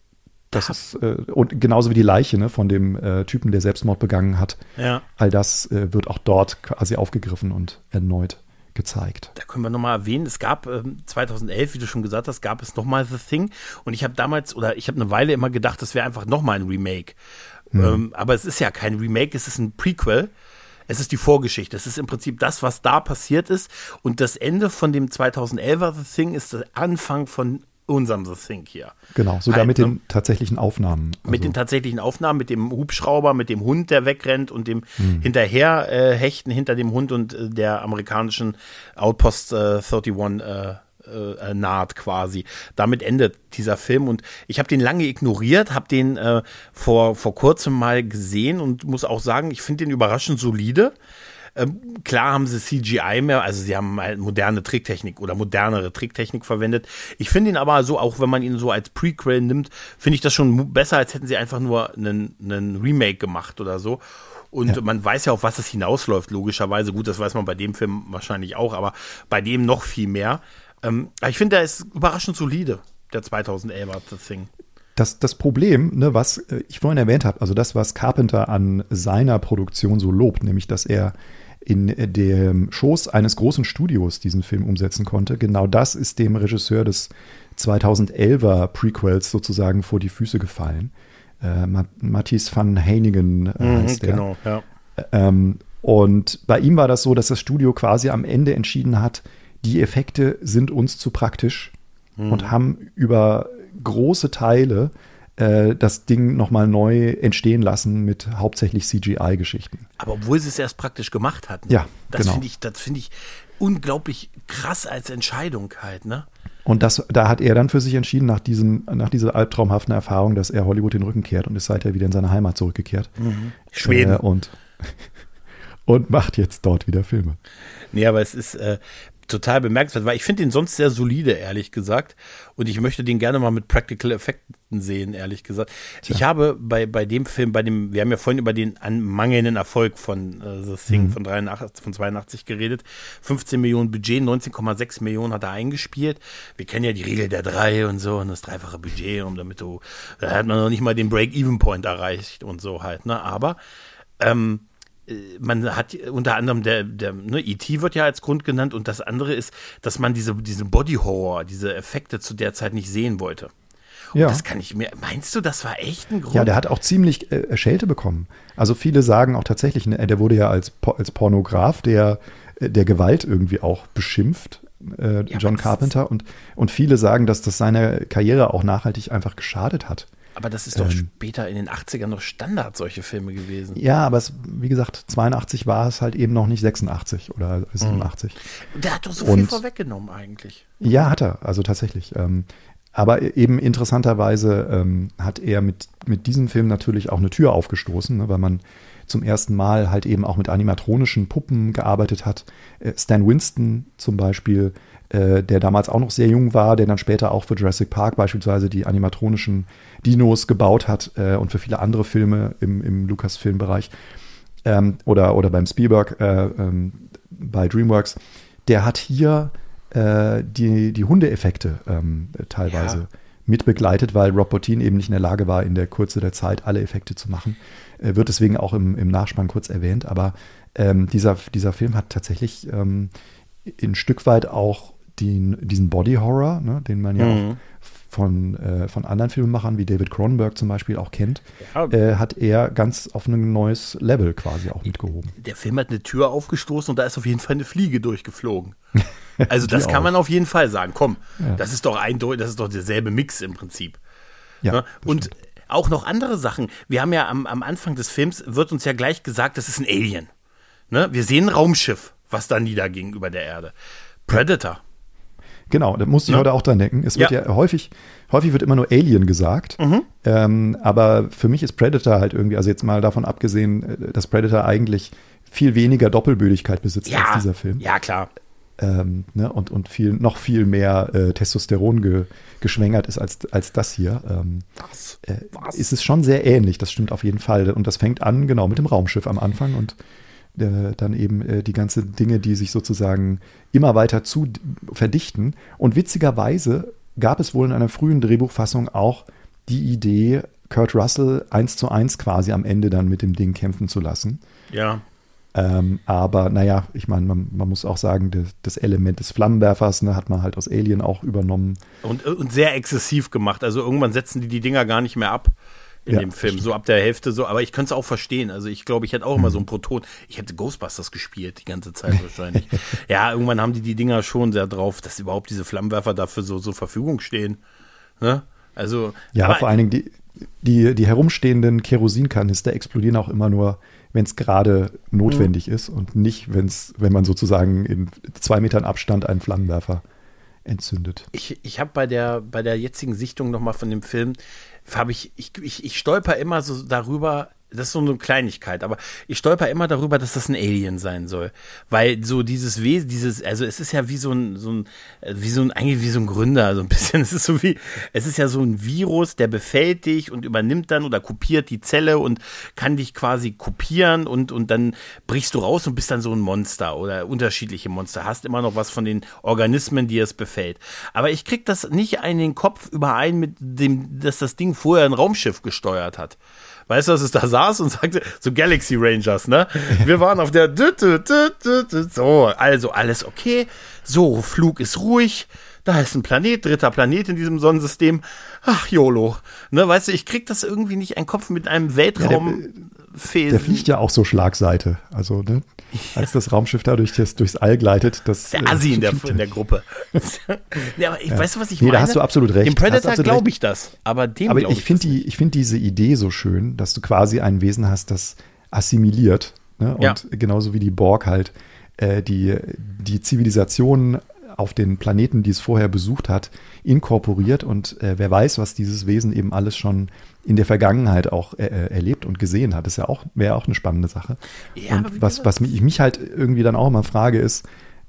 das ist, äh, und genauso wie die Leiche ne, von dem äh, Typen, der Selbstmord begangen hat. Ja. All das äh, wird auch dort quasi aufgegriffen und erneut gezeigt. Da können wir nochmal erwähnen, es gab ähm, zweitausendelf, wie du schon gesagt hast, gab es nochmal The Thing und ich habe damals, oder ich habe eine Weile immer gedacht, das wäre einfach nochmal ein Remake. Mhm. Ähm, aber es ist ja kein Remake, es ist ein Prequel. Es ist die Vorgeschichte. Es ist im Prinzip das, was da passiert ist. Und das Ende von dem zweitausendelfer The Thing ist der Anfang von unserem The Thing hier. Genau, sogar halt, mit den tatsächlichen Aufnahmen. Mit also. den tatsächlichen Aufnahmen, mit dem Hubschrauber, mit dem Hund, der wegrennt und dem hm. hinterher äh, hechten hinter dem Hund und äh, der amerikanischen Outpost äh, einunddreißig äh, äh, naht quasi. Damit endet dieser Film und ich habe den lange ignoriert, habe den äh, vor, vor kurzem mal gesehen und muss auch sagen, ich finde den überraschend solide. Ähm, klar haben sie C G I mehr, also sie haben halt moderne Tricktechnik oder modernere Tricktechnik verwendet. Ich finde ihn aber so, auch wenn man ihn so als Prequel nimmt, finde ich das schon besser, als hätten sie einfach nur einen, einen Remake gemacht oder so. Und ja. man weiß ja, auf was es hinausläuft, logischerweise. Gut, das weiß man bei dem Film wahrscheinlich auch, aber bei dem noch viel mehr. Ähm, ich finde, der ist überraschend solide, der zweitausendelfer The Thing. Das, das Problem, ne, was ich vorhin erwähnt habe, also das, was Carpenter an seiner Produktion so lobt, nämlich, dass er in dem Schoß eines großen Studios diesen Film umsetzen konnte. Genau das ist dem Regisseur des zweitausendelfer Prequels sozusagen vor die Füße gefallen. Äh, Matthijs van Heiningen äh, mhm, heißt der. Genau, ja. Ähm, und bei ihm war das so, dass das Studio quasi am Ende entschieden hat, die Effekte sind uns zu praktisch mhm. und haben über große Teile äh, das Ding nochmal neu entstehen lassen mit hauptsächlich C G I-Geschichten. Aber obwohl sie es erst praktisch gemacht hatten. Ja, das genau. finde ich, das finde ich unglaublich krass als Entscheidung halt, ne? Und das, da hat er dann für sich entschieden, nach, diesem, nach dieser albtraumhaften Erfahrung, dass er Hollywood den Rücken kehrt und ist seither wieder in seine Heimat zurückgekehrt. Mhm. Schweden. Äh, und, und macht jetzt dort wieder Filme. Nee, aber es ist äh, total bemerkenswert, weil ich finde den sonst sehr solide, ehrlich gesagt. Und ich möchte den gerne mal mit Practical Effekten sehen, ehrlich gesagt. Tja. Ich habe bei, bei dem Film, bei dem, wir haben ja vorhin über den mangelnden Erfolg von äh, The Thing mhm. von, dreiundachtzig, von zweiundachtzig geredet. fünfzehn Millionen Budget, neunzehn Komma sechs Millionen hat er eingespielt. Wir kennen ja die Regel der drei und so und das dreifache Budget, um damit du, da hat man noch nicht mal den Break-Even-Point erreicht und so halt, ne? Aber ähm, man hat unter anderem der, der ne, E T wird ja als Grund genannt und das andere ist, dass man diese, diese Body-Horror, diese Effekte zu der Zeit nicht sehen wollte. Und ja. das kann ich mir, meinst du, das war echt ein Grund? Ja, der hat auch ziemlich äh, Schelte bekommen. Also viele sagen auch tatsächlich, ne, der wurde ja als, als Pornograf der, der Gewalt irgendwie auch beschimpft, äh, ja, John Carpenter. Und, und viele sagen, dass das seiner Karriere auch nachhaltig einfach geschadet hat. Aber das ist doch ähm, später in den achtzigern noch Standard, solche Filme gewesen. Ja, aber es, wie gesagt, zweiundachtzig war es halt eben noch nicht sechsundachtzig oder siebenundachtzig. Der hat doch so viel Und, vorweggenommen eigentlich. Ja, hat er, also tatsächlich. Ähm, aber eben interessanterweise ähm, hat er mit, mit diesem Film natürlich auch eine Tür aufgestoßen, ne, weil man zum ersten Mal halt eben auch mit animatronischen Puppen gearbeitet hat. Äh, Stan Winston zum Beispiel, äh, der damals auch noch sehr jung war, der dann später auch für Jurassic Park beispielsweise die animatronischen Dinos gebaut hat äh, und für viele andere Filme im, im Lucasfilm-Bereich ähm, oder, oder beim Spielberg äh, ähm, bei DreamWorks, der hat hier äh, die, die Hundeeffekte ähm, teilweise ja. mitbegleitet, weil Rob Bottin eben nicht in der Lage war, in der Kürze der Zeit alle Effekte zu machen. Äh, wird deswegen auch im, im Nachspann kurz erwähnt, aber ähm, dieser, dieser Film hat tatsächlich ähm, ein Stück weit auch den, diesen Body-Horror, ne, den man ja mhm. auch von, äh, von anderen Filmemachern wie David Cronenberg zum Beispiel auch kennt, ja. äh, hat er ganz auf ein neues Level quasi auch mitgehoben. Der Film hat eine Tür aufgestoßen und da ist auf jeden Fall eine Fliege durchgeflogen. Also das kann man auf jeden Fall sagen. Komm, ja. das ist doch eindeutig, das ist doch derselbe Mix im Prinzip. Ja, ne? Und auch noch andere Sachen. Wir haben ja am, am Anfang des Films, wird uns ja gleich gesagt, das ist ein Alien. Ne? Wir sehen ein Raumschiff, was da niederging über der Erde. Predator. Genau, da musste ich ja. heute auch dran denken. Es wird ja, ja häufig, häufig wird immer nur Alien gesagt. Mhm. Ähm, aber für mich ist Predator halt irgendwie, also jetzt mal davon abgesehen, dass Predator eigentlich viel weniger Doppelbödigkeit besitzt ja. als dieser Film. Ja, klar. Ähm, ne, und, und viel, noch viel mehr äh, Testosteron ge, geschwängert ist als, als das hier. Ähm, Was? Äh, Was? Ist es schon sehr ähnlich, das stimmt auf jeden Fall. Und das fängt an, genau, mit dem Raumschiff am Anfang und äh, dann eben äh, die ganzen Dinge, die sich sozusagen immer weiter zu verdichten. Und witzigerweise gab es wohl in einer frühen Drehbuchfassung auch die Idee, Kurt Russell eins zu eins quasi am Ende dann mit dem Ding kämpfen zu lassen. Ja. Ähm, aber naja, ich meine, man, man muss auch sagen, das, das Element des Flammenwerfers, ne, hat man halt aus Alien auch übernommen. Und, und sehr exzessiv gemacht. Also irgendwann setzen die die Dinger gar nicht mehr ab in ja, dem Film. So ab der Hälfte so. Aber ich könnte es auch verstehen. Also ich glaube, ich hätte auch immer so ein Proton. Ich hätte Ghostbusters gespielt die ganze Zeit wahrscheinlich. Ja, irgendwann haben die die Dinger schon sehr drauf, dass überhaupt diese Flammenwerfer dafür so zur Verfügung stehen. Ne? Also. Ja, aber vor allen Dingen die, die, die herumstehenden Kerosinkanister explodieren auch immer nur, wenn es gerade notwendig mhm. ist und nicht, wenn's, wenn man sozusagen in zwei Metern Abstand einen Flammenwerfer entzündet. Ich, ich habe bei der, bei der jetzigen Sichtung nochmal von dem Film, habe ich, ich, ich, ich stolper immer so darüber, das ist so eine Kleinigkeit, aber ich stolper immer darüber, dass das ein Alien sein soll. Weil so dieses Wesen, dieses, also es ist ja wie so ein, so ein, wie so ein, eigentlich wie so ein Gründer, so ein bisschen. Es ist so wie, es ist ja so ein Virus, der befällt dich und übernimmt dann oder kopiert die Zelle und kann dich quasi kopieren und, und dann brichst du raus und bist dann so ein Monster oder unterschiedliche Monster. Hast immer noch was von den Organismen, die es befällt. Aber ich krieg das nicht in den Kopf überein mit dem, dass das Ding vorher ein Raumschiff gesteuert hat. Weißt du, dass es da saß und sagte, so Galaxy Rangers, ne? Wir waren auf der, so, also alles okay. So, Flug ist ruhig. Da ist ein Planet, dritter Planet in diesem Sonnensystem. Ach, YOLO. Ne, weißt du, ich krieg das irgendwie nicht einen Kopf mit einem Weltraum. Ja, der, der fliegt ja auch so Schlagseite. Also, ne, als das Raumschiff da durch das, durchs All gleitet, das. Der Assi äh, in, der, in der Gruppe. Ja, aber ich, ja. weißt du, was ich nee, meine? Da hast du absolut recht. Dem Predator glaube ich das, aber dem Aber glaube ich ich finde die, ich finde diese Idee so schön, dass du quasi ein Wesen hast, das assimiliert, ne? Und ja. genauso wie die Borg halt äh, die, die Zivilisation auf den Planeten, die es vorher besucht hat, inkorporiert und äh, wer weiß, was dieses Wesen eben alles schon in der Vergangenheit auch äh, erlebt und gesehen hat. Das ist ja auch, wäre auch eine spannende Sache. Ja, und was, was mich, ich mich halt irgendwie dann auch immer frage, ist,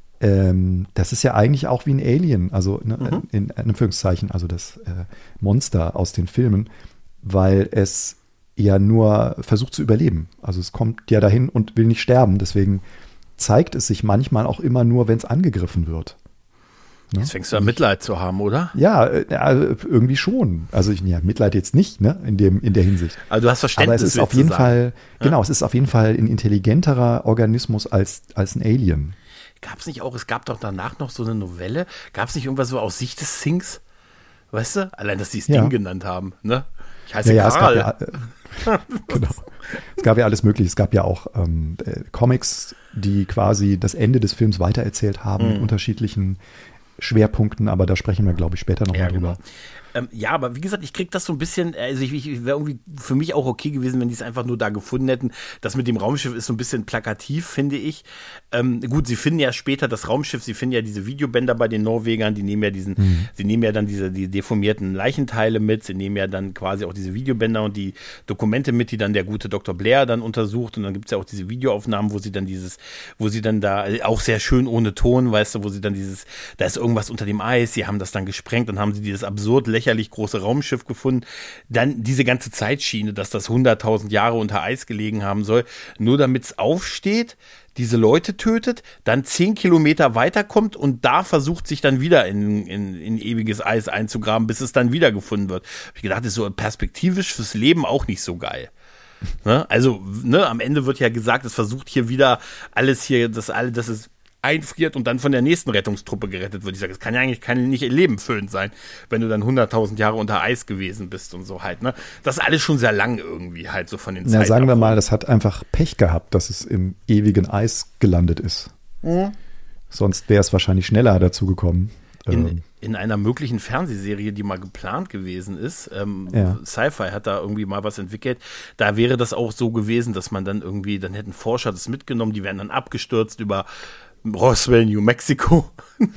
ähm, das ist ja eigentlich auch wie ein Alien, also ne, mhm. in, in Anführungszeichen, also das äh, Monster aus den Filmen, weil es ja nur versucht zu überleben. Also es kommt ja dahin und will nicht sterben, deswegen zeigt es sich manchmal auch immer nur, wenn es angegriffen wird. Jetzt fängst du an, Mitleid zu haben, oder? Ja, äh, irgendwie schon. Also ich, ja, Mitleid jetzt nicht, ne, in dem, in der Hinsicht. Also du hast Verständnis. Aber es ist auf jeden Fall, ja? genau, es ist auf jeden Fall ein intelligenterer Organismus als, als ein Alien. Gab es nicht auch, es gab doch danach noch so eine Novelle, gab es nicht irgendwas so aus Sicht des Things? Weißt du? Allein, dass die es ja. Ding genannt haben, ne? Ich heiße ja, Karl. Ja, es gab ja, äh, genau. Es gab ja alles Mögliche. Es gab ja auch ähm, äh, Comics, die quasi das Ende des Films weitererzählt haben, mhm. mit unterschiedlichen Schwerpunkten, aber da sprechen wir, glaube ich, später nochmal ja, drüber. Genau. Ähm, ja, aber wie gesagt, ich krieg das so ein bisschen, also ich, ich wäre irgendwie für mich auch okay gewesen, wenn die es einfach nur da gefunden hätten. Das mit dem Raumschiff ist so ein bisschen plakativ, finde ich. Ähm, gut, sie finden ja später das Raumschiff, sie finden ja diese Videobänder bei den Norwegern, die nehmen ja diesen, mhm. sie nehmen ja dann diese die deformierten Leichenteile mit, sie nehmen ja dann quasi auch diese Videobänder und die Dokumente mit, die dann der gute Doktor Blair dann untersucht und dann gibt's ja auch diese Videoaufnahmen, wo sie dann dieses, wo sie dann da, auch sehr schön ohne Ton, weißt du, wo sie dann dieses, da ist irgendwas unter dem Eis, sie haben das dann gesprengt und haben sie dieses absurd lächerlich große Raumschiff gefunden. Dann diese ganze Zeitschiene, dass das hunderttausend Jahre unter Eis gelegen haben soll, nur damit es aufsteht, diese Leute tötet, dann zehn Kilometer weiterkommt und da versucht, sich dann wieder in, in, in ewiges Eis einzugraben, bis es dann wiedergefunden wird. Hab ich gedacht, das ist so perspektivisch fürs Leben auch nicht so geil. Ne? Also, ne, am Ende wird ja gesagt, es versucht hier wieder alles hier, das alle, das ist einfriert und dann von der nächsten Rettungstruppe gerettet wird. Ich sage, es kann ja eigentlich kein, nicht lebenfüllend sein, wenn du dann hunderttausend Jahre unter Eis gewesen bist und so halt. Ne? Das ist alles schon sehr lang irgendwie halt so von den Zeiten. Ja, sagen wir mal, das hat einfach Pech gehabt, dass es im ewigen Eis gelandet ist. Mhm. Sonst wäre es wahrscheinlich schneller dazu gekommen. In, in einer möglichen Fernsehserie, die mal geplant gewesen ist, ähm, ja. Sci-Fi hat da irgendwie mal was entwickelt, da wäre das auch so gewesen, dass man dann irgendwie, dann hätten Forscher das mitgenommen, die wären dann abgestürzt über Roswell, New Mexico.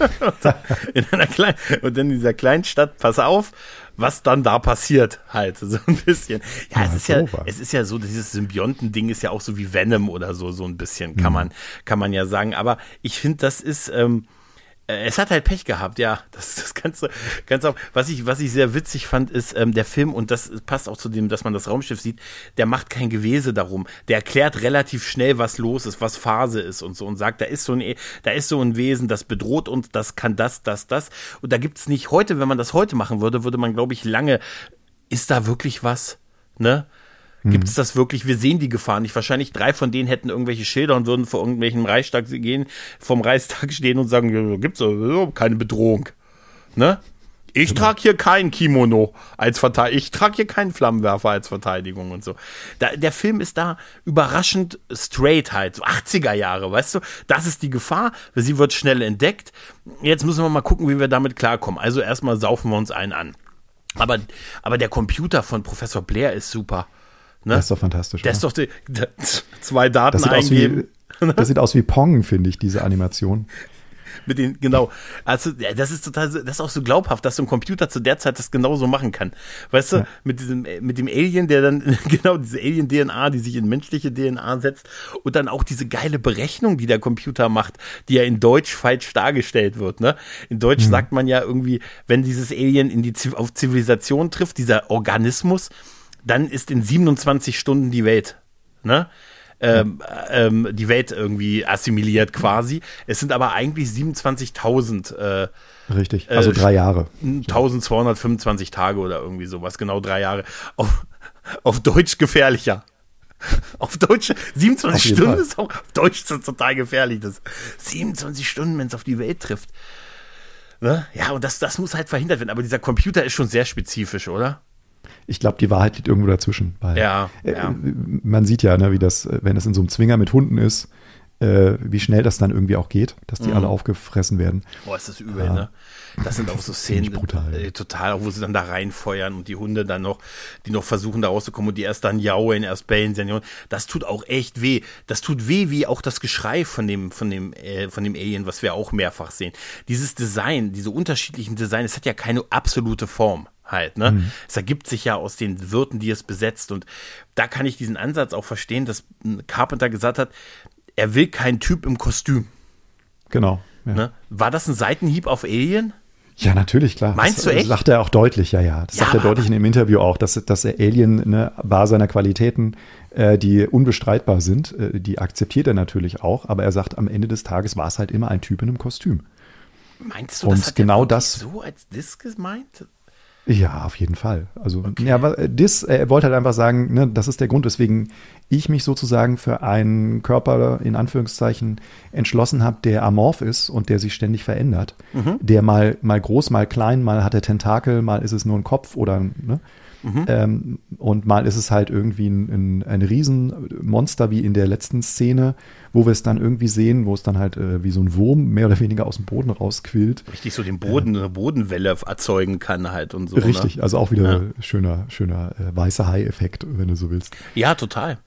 in einer kleinen, und dann in dieser kleinen Stadt, pass auf, was dann da passiert, halt, so ein bisschen. Ja, ja es ist ja, over. es ist ja so, dieses Symbionten-Ding ist ja auch so wie Venom oder so, so ein bisschen, kann mhm. man, kann man ja sagen. Aber ich finde, das ist, ähm, es hat halt Pech gehabt, ja. Das, das kannst du, kannst auch. Was ich, was ich sehr witzig fand, ist ähm, der Film, und das passt auch zu dem, dass man das Raumschiff sieht, der macht kein Gewese darum. Der erklärt relativ schnell, was los ist, was Phase ist und so und sagt, da ist so ein, da ist so ein Wesen, das bedroht uns, das kann das, das, das. Und da gibt's nicht heute, wenn man das heute machen würde, würde man, glaube ich, lange, ist da wirklich was, ne? Gibt es das wirklich? Wir sehen die Gefahr nicht. Wahrscheinlich drei von denen hätten irgendwelche Schilder und würden vor irgendwelchen Reichstag gehen, vom Reichstag stehen und sagen, ja, gibt's doch keine Bedrohung. Ne? Ich genau. trage hier kein Kimono als Verteidigung. Ich trage hier keinen Flammenwerfer als Verteidigung und so. Da, der Film ist da überraschend straight halt. So achtziger Jahre, weißt du? Das ist die Gefahr. Sie wird schnell entdeckt. Jetzt müssen wir mal gucken, wie wir damit klarkommen. Also erstmal saufen wir uns einen an. Aber, aber der Computer von Professor Blair ist super. Ne? Das ist doch fantastisch. Das ist doch die, die, zwei Daten das eingeben. Wie, das sieht aus wie Pong, finde ich, diese Animation. Mit den, genau. Also, ja, das ist total, das ist auch so glaubhaft, dass so ein Computer zu der Zeit das genauso machen kann. Weißt du, ja. mit diesem, mit dem Alien, der dann, genau, diese Alien-D N A, die sich in menschliche D N A setzt und dann auch diese geile Berechnung, die der Computer macht, die ja in Deutsch falsch dargestellt wird, ne? In Deutsch mhm. sagt man ja irgendwie, wenn dieses Alien in die, auf Zivilisation trifft, dieser Organismus, dann ist in siebenundzwanzig Stunden die Welt, ne? Ähm, ähm, die Welt irgendwie assimiliert quasi. Es sind aber eigentlich siebenundzwanzigtausend. Äh, Richtig, also äh, drei Jahre. eintausendzweihundertfünfundzwanzig Tage oder irgendwie sowas, genau drei Jahre. Auf, auf Deutsch gefährlicher. Auf Deutsch, siebenundzwanzig Stunden Fall. Ist auch, auf Deutsch ist das total gefährlich. Das siebenundzwanzig Stunden, wenn es auf die Welt trifft. Ne? Ja, und das, das muss halt verhindert werden. Aber dieser Computer ist schon sehr spezifisch, oder? Ich glaube, die Wahrheit liegt irgendwo dazwischen. Weil, ja, äh, ja. Man sieht ja, ne, wie das, wenn es in so einem Zwinger mit Hunden ist, äh, wie schnell das dann irgendwie auch geht, dass die mhm. alle aufgefressen werden. Boah, ist das übel, ja. ne? Das sind auch so Szenen, brutal, äh, total, auch wo sie dann da reinfeuern und die Hunde dann noch, die noch versuchen da rauszukommen und die erst dann jaulen, erst bellen, Senioren. Das tut auch echt weh. Das tut weh, wie auch das Geschrei von dem, von dem, äh, von dem Alien, was wir auch mehrfach sehen. Dieses Design, diese unterschiedlichen Designs, es hat ja keine absolute Form. Halt, ne? Mhm. Es ergibt sich ja aus den Wirten, die es besetzt. Und da kann ich diesen Ansatz auch verstehen, dass Carpenter gesagt hat, er will keinen Typ im Kostüm. Genau. Ja. Ne? War das ein Seitenhieb auf Alien? Ja, natürlich, klar. Meinst das, du echt? Das sagt er auch deutlich, ja, ja. Das ja, sagt er deutlich in dem Interview auch, dass, dass er Alien, ne, bar seiner Qualitäten, äh, die unbestreitbar sind, äh, die akzeptiert er natürlich auch. Aber er sagt, am Ende des Tages war es halt immer ein Typ in einem Kostüm. Meinst du, Und das hat genau er das so als Diss gemeint? Ja, auf jeden Fall. Also, okay. ja, aber das, er wollte halt einfach sagen, ne, das ist der Grund, weswegen ich mich sozusagen für einen Körper in Anführungszeichen entschlossen habe, der amorph ist und der sich ständig verändert. Mhm. Der mal, mal groß, mal klein, mal hat er Tentakel, mal ist es nur ein Kopf oder, ne? Mhm. Ähm, und mal ist es halt irgendwie ein, ein, ein Riesenmonster wie in der letzten Szene, wo wir es dann irgendwie sehen, wo es dann halt äh, wie so ein Wurm mehr oder weniger aus dem Boden rausquillt. Richtig so den Boden, äh, eine Bodenwelle erzeugen kann halt und so. Richtig, ne? Also auch wieder ja. schöner, schöner äh, weißer Hai-Effekt, wenn du so willst. Ja, total.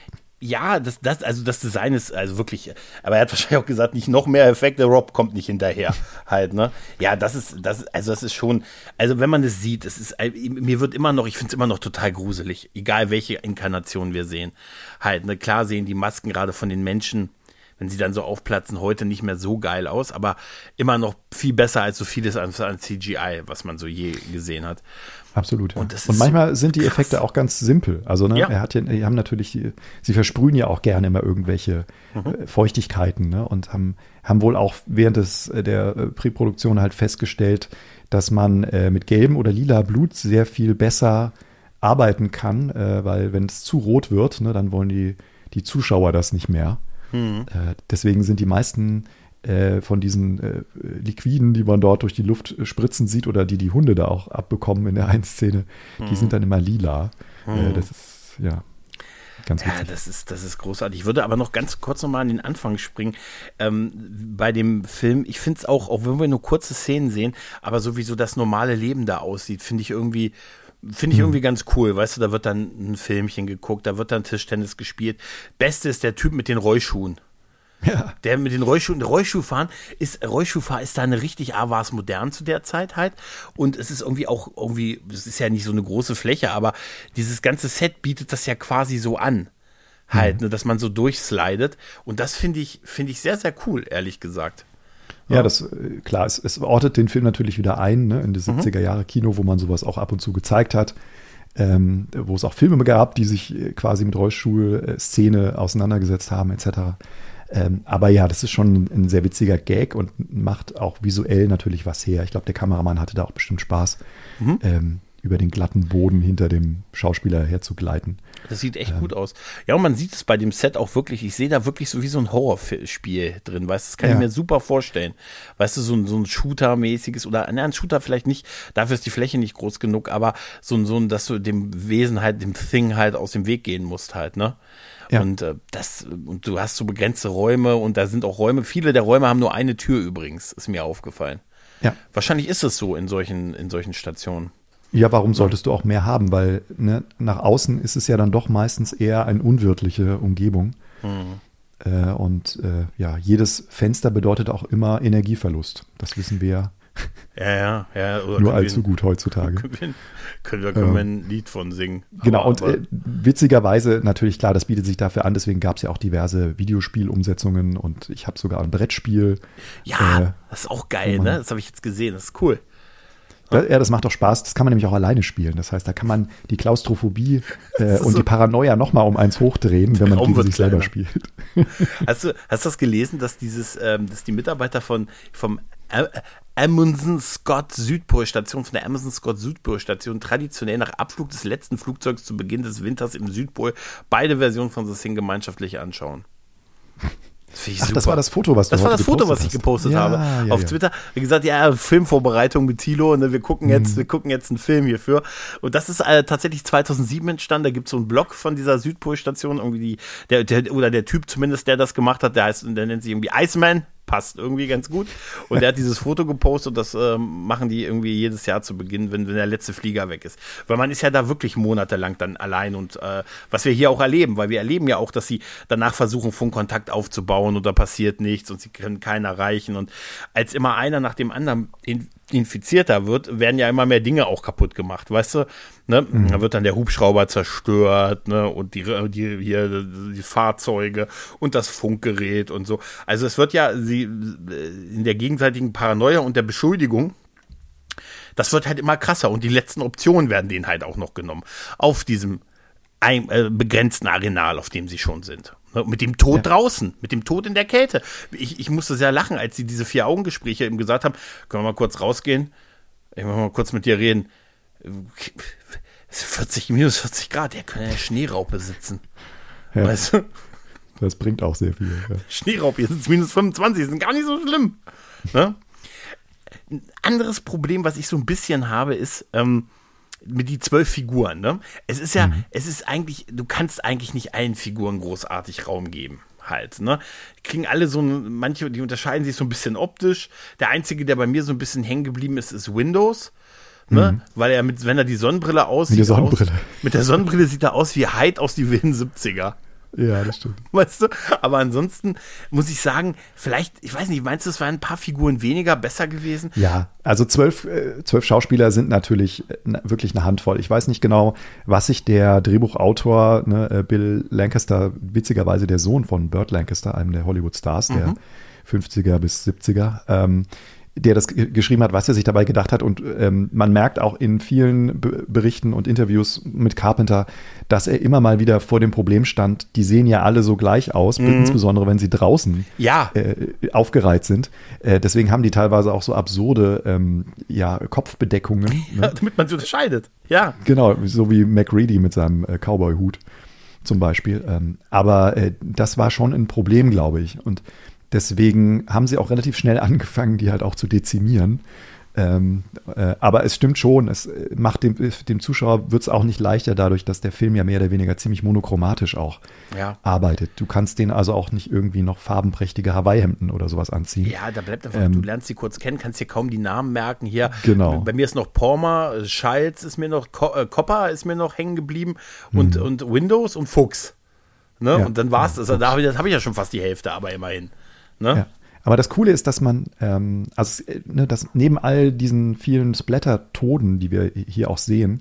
Ja, das, das, also das Design ist also wirklich, aber er hat wahrscheinlich auch gesagt, nicht noch mehr Effekte, Rob kommt nicht hinterher halt, ne? Ja, das ist, das, also das ist schon, also wenn man das sieht, es ist, mir wird immer noch, ich finde es immer noch total gruselig, egal welche Inkarnation wir sehen. Halt, ne, klar sehen die Masken gerade von den Menschen, wenn sie dann so aufplatzen, heute nicht mehr so geil aus, aber immer noch viel besser als so vieles an, an C G I, was man so je gesehen hat. Absolut, ja. Und, das und manchmal so sind die Effekte auch ganz simpel. Also, ne, ja. er hat ja, die haben natürlich, die, sie versprühen ja auch gerne immer irgendwelche mhm. äh, Feuchtigkeiten, ne, und haben, haben wohl auch während des, der äh, Präproduktion halt festgestellt, dass man äh, mit gelbem oder lila Blut sehr viel besser arbeiten kann, äh, weil wenn es zu rot wird, ne, dann wollen die, die Zuschauer das nicht mehr. Mhm. Äh, deswegen sind die meisten äh, von diesen äh, Liquiden, die man dort durch die Luft spritzen sieht oder die die Hunde da auch abbekommen in der einen Szene, mhm. die sind dann immer lila. Mhm. Äh, das ist, ja, ganz witzig. Ja, das ist, das ist großartig. Ich würde aber noch ganz kurz nochmal an den Anfang springen. Ähm, bei dem Film, ich finde es auch, auch wenn wir nur kurze Szenen sehen, aber sowieso das normale Leben da aussieht, finde ich irgendwie Finde ich irgendwie ganz cool, weißt du, da wird dann ein Filmchen geguckt, da wird dann Tischtennis gespielt. Beste ist der Typ mit den Rollschuhen. Ja. Der mit den Rollschuhen, der Rollschuhfahren ist, Rollschuhfahren ist da eine richtig, A, war es modern zu der Zeit halt und es ist irgendwie auch irgendwie, es ist ja nicht so eine große Fläche, aber dieses ganze Set bietet das ja quasi so an. Halt, mhm. ne, dass man so durchslidet und das finde ich, finde ich sehr, sehr cool, ehrlich gesagt. Ja, das, klar, es, es ortet den Film natürlich wieder ein, ne, in das siebziger Jahre Kino, wo man sowas auch ab und zu gezeigt hat, ähm, wo es auch Filme gab, die sich quasi mit Rollstuhl-Szene auseinandergesetzt haben, et cetera. Ähm, aber ja, das ist schon ein sehr witziger Gag und macht auch visuell natürlich was her. Ich glaube, der Kameramann hatte da auch bestimmt Spaß, mhm. ähm, über den glatten Boden hinter dem Schauspieler herzugleiten. Das sieht echt ähm. gut aus. Ja, und man sieht es bei dem Set auch wirklich, ich sehe da wirklich so wie so ein Horrorspiel drin, weißt du, das kann ja. ich mir super vorstellen. Weißt du, so ein, so ein Shooter-mäßiges oder, na, ein Shooter vielleicht nicht, dafür ist die Fläche nicht groß genug, aber so ein, so ein, dass du dem Wesen halt, dem Thing halt aus dem Weg gehen musst halt, ne? Ja. Und äh, das, und du hast so begrenzte Räume und da sind auch Räume, viele der Räume haben nur eine Tür übrigens, ist mir aufgefallen. Ja. Wahrscheinlich ist es so in solchen, in solchen Stationen. Ja, warum solltest du auch mehr haben? Weil, ne, nach außen ist es ja dann doch meistens eher eine unwirtliche Umgebung. Mhm. Äh, und äh, ja, jedes Fenster bedeutet auch immer Energieverlust. Das wissen wir Ja, ja, ja. Oder nur allzu gut heutzutage. Können, können, da können wir ein Lied von singen. Genau, aber, und aber, äh, witzigerweise natürlich, klar, das bietet sich dafür an, deswegen gab es ja auch diverse Videospielumsetzungen und ich habe sogar ein Brettspiel. Ja, äh, das ist auch geil, ne? Das habe ich jetzt gesehen, das ist cool. Da, ja, das macht doch Spaß. Das kann man nämlich auch alleine spielen. Das heißt, da kann man die Klaustrophobie äh, und so die Paranoia nochmal um eins hochdrehen, wenn man Raum gegen wird sich selber kleiner. spielt. Hast du, hast du das gelesen, dass dieses, ähm, dass die Mitarbeiter von vom Ä- Amundsen Scott Südpolstation, von der Amundsen Scott Südpolstation traditionell nach Abflug des letzten Flugzeugs zu Beginn des Winters im Südpol beide Versionen von The Thing gemeinschaftlich anschauen? Das finde ich Ach, super. das war das Foto, was du Das war heute das Foto, was ich hast. gepostet Ja, habe ja, auf ja. Twitter. Wie gesagt, ja, Filmvorbereitung mit Thilo, ne, wir gucken jetzt, Mhm. wir gucken jetzt einen Film hierfür. Und das ist äh, tatsächlich zweitausendsieben entstanden. Da gibt es so einen Blog von dieser Südpolstation, irgendwie die, der, der, oder der Typ zumindest, der das gemacht hat, der heißt, der nennt sich irgendwie Iceman. Passt irgendwie ganz gut. Und der hat dieses Foto gepostet und das ähm, machen die irgendwie jedes Jahr zu Beginn, wenn, wenn der letzte Flieger weg ist. Weil man ist ja da wirklich monatelang dann allein und äh, was wir hier auch erleben, weil wir erleben ja auch, dass sie danach versuchen, Funkkontakt aufzubauen und da passiert nichts und sie können keinen erreichen. Und als immer einer nach dem anderen in, infizierter wird, werden ja immer mehr Dinge auch kaputt gemacht, weißt du? Ne? Mhm. Da wird dann der Hubschrauber zerstört, ne? Und die, die, hier, die Fahrzeuge und das Funkgerät und so. Also es wird ja sie in der gegenseitigen Paranoia und der Beschuldigung, das wird halt immer krasser und die letzten Optionen werden denen halt auch noch genommen. Auf diesem ein, äh, begrenzten Arenal, auf dem sie schon sind. Mit dem Tod ja. draußen, mit dem Tod in der Kälte. Ich, ich musste sehr lachen, als sie diese Vier-Augen-Gespräche eben gesagt haben, können wir mal kurz rausgehen? Ich will mal kurz mit dir reden. vierzig, minus vierzig Grad, der kann ja in der Schneeraupe sitzen. Ja. Weißt du? Das bringt auch sehr viel. Ja. Schneeraupe, hier sind es minus fünfundzwanzig, das ist gar nicht so schlimm. Ne? Ein anderes Problem, was ich so ein bisschen habe, ist, ähm, mit die zwölf Figuren, ne? Es ist ja, mhm. es ist eigentlich, du kannst eigentlich nicht allen Figuren großartig Raum geben, halt, ne? Die kriegen alle so, manche, die unterscheiden sich so ein bisschen optisch. Der einzige, der bei mir so ein bisschen hängen geblieben ist, ist Windows, ne? Mhm. Weil er mit, wenn er die Sonnenbrille aussieht, mit der Sonnenbrille, aus, mit der Sonnenbrille sieht er aus wie Hyde aus die wilden siebziger. Ja, das stimmt. Weißt du? Aber ansonsten muss ich sagen, vielleicht, ich weiß nicht, meinst du, es waren ein paar Figuren weniger besser gewesen? Ja, also zwölf, äh, zwölf Schauspieler sind natürlich äh, wirklich eine Handvoll. Ich weiß nicht genau, was sich der Drehbuchautor, ne, äh, Bill Lancaster, witzigerweise der Sohn von Burt Lancaster, einem der Hollywood-Stars, der Mhm. fünfziger bis siebziger, ähm, der das g- geschrieben hat, was er sich dabei gedacht hat. Und ähm, man merkt auch in vielen Be- Berichten und Interviews mit Carpenter, dass er immer mal wieder vor dem Problem stand, die sehen ja alle so gleich aus, Mhm. insbesondere wenn sie draußen Ja. äh, aufgereiht sind. Äh, deswegen haben die teilweise auch so absurde ähm, ja, Kopfbedeckungen. Ne? Damit man sie unterscheidet. Ja. Genau, so wie MacReady mit seinem äh, Cowboy-Hut zum Beispiel. Ähm, aber äh, das war schon ein Problem, glaube ich. Und deswegen haben sie auch relativ schnell angefangen, die halt auch zu dezimieren. Ähm, äh, aber es stimmt schon, es macht dem, dem Zuschauer wird es auch nicht leichter dadurch, dass der Film ja mehr oder weniger ziemlich monochromatisch auch Ja. arbeitet. Du kannst denen also auch nicht irgendwie noch farbenprächtige Hawaii-Hemden oder sowas anziehen. Ja, da bleibt einfach, Ähm, du lernst sie kurz kennen, kannst dir kaum die Namen merken. Hier, Genau. bei mir ist noch Palmer, Schultz ist mir noch, Co- äh, Copper ist mir noch hängen geblieben und, und Windows und Fuchs. Ne? Ja, und dann war es, ja, also da habe ich, das habe ich ja schon fast die Hälfte, aber immerhin. Ne? Ja. Aber das Coole ist, dass man, ähm, also äh, ne, dass neben all diesen vielen Splatter-Toden, die wir hier auch sehen,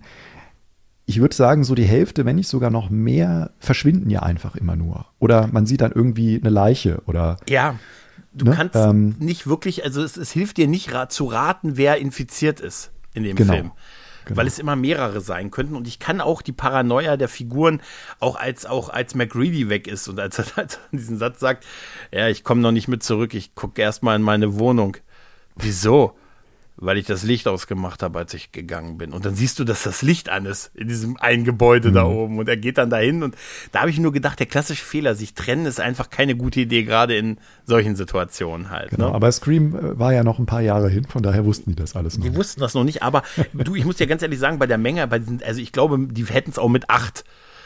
ich würde sagen, so die Hälfte, wenn nicht sogar noch mehr, verschwinden ja einfach immer nur. Oder man sieht dann irgendwie eine Leiche oder. Ja, du Ne? kannst Ähm, nicht wirklich, also es, es hilft dir nicht ra- zu raten, wer infiziert ist in dem Genau. Film. Genau. Weil es immer mehrere sein könnten. Und ich kann auch die Paranoia der Figuren, auch als auch als MacReady weg ist und als er, als er diesen Satz sagt, ja, ich komme noch nicht mit zurück, ich gucke erst mal in meine Wohnung. Wieso? Weil ich das Licht ausgemacht habe, als ich gegangen bin. Und dann siehst du, dass das Licht an ist in diesem einen Gebäude Mhm. da oben. Und er geht dann dahin. Und da habe ich nur gedacht, der klassische Fehler, sich trennen, ist einfach keine gute Idee, gerade in solchen Situationen halt. Genau, Ne? aber Scream äh, war ja noch ein paar Jahre hin, von daher wussten die das alles noch. Die wussten das noch nicht, aber du, ich muss dir ganz ehrlich sagen, bei der Menge, bei diesen, also ich glaube, die hätten es auch mit acht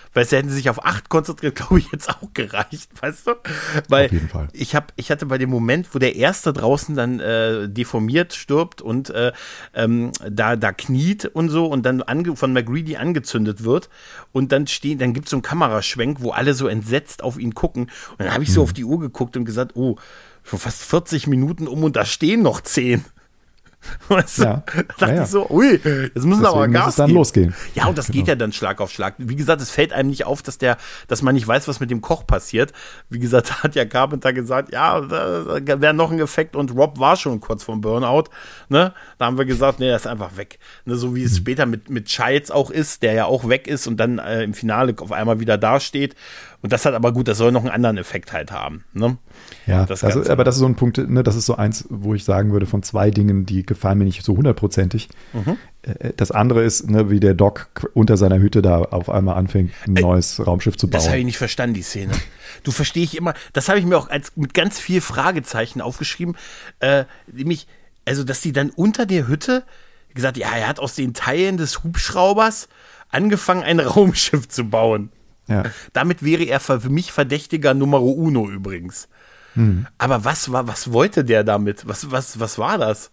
weil sie hätten sich auf acht konzentriert, glaube ich, jetzt auch gereicht, weißt du? Weil auf jeden Fall. Ich, hab, ich hatte bei dem Moment, wo der Erste draußen dann äh, deformiert stirbt und äh, ähm, da, da kniet und so und dann ange, von MacReady angezündet wird und dann stehen, dann gibt es so einen Kameraschwenk, wo alle so entsetzt auf ihn gucken und dann habe ich so hm. auf die Uhr geguckt und gesagt, oh, schon fast vierzig Minuten um und da stehen noch zehn. Weißt du? Ja. Da dachte ja, ja. ich so, ui, jetzt müssen Deswegen wir aber Gas muss es dann geben. losgehen. Ja, und das genau. geht ja dann Schlag auf Schlag. Wie gesagt, es fällt einem nicht auf, dass der, dass man nicht weiß, was mit dem Koch passiert. Wie gesagt, da hat ja Carpenter gesagt, ja, da wäre noch ein Effekt und Rob war schon kurz vorm Burnout. Ne? Da haben wir gesagt, nee, er ist einfach weg. Ne? So wie es mhm. später mit, mit Childs auch ist, der ja auch weg ist und dann äh, im Finale auf einmal wieder dasteht. Und das hat aber gut, das soll noch einen anderen Effekt halt haben. Ne? Ja, das also, aber das ist so ein Punkt, ne, das ist so eins, wo ich sagen würde, von zwei Dingen, die gefallen mir nicht so hundertprozentig. Mhm. Das andere ist, ne, wie der Doc unter seiner Hütte da auf einmal anfängt, ein Ey, neues Raumschiff zu bauen. Das habe ich nicht verstanden, die Szene. Du verstehe ich immer, das habe ich mir auch als, mit ganz viel Fragezeichen aufgeschrieben, äh, nämlich, also, dass die dann unter der Hütte gesagt, ja, er hat aus den Teilen des Hubschraubers angefangen, ein Raumschiff zu bauen. Ja. Damit wäre er für mich Verdächtiger Numero Uno übrigens. Hm. Aber was war, was wollte der damit? Was, was, was war das?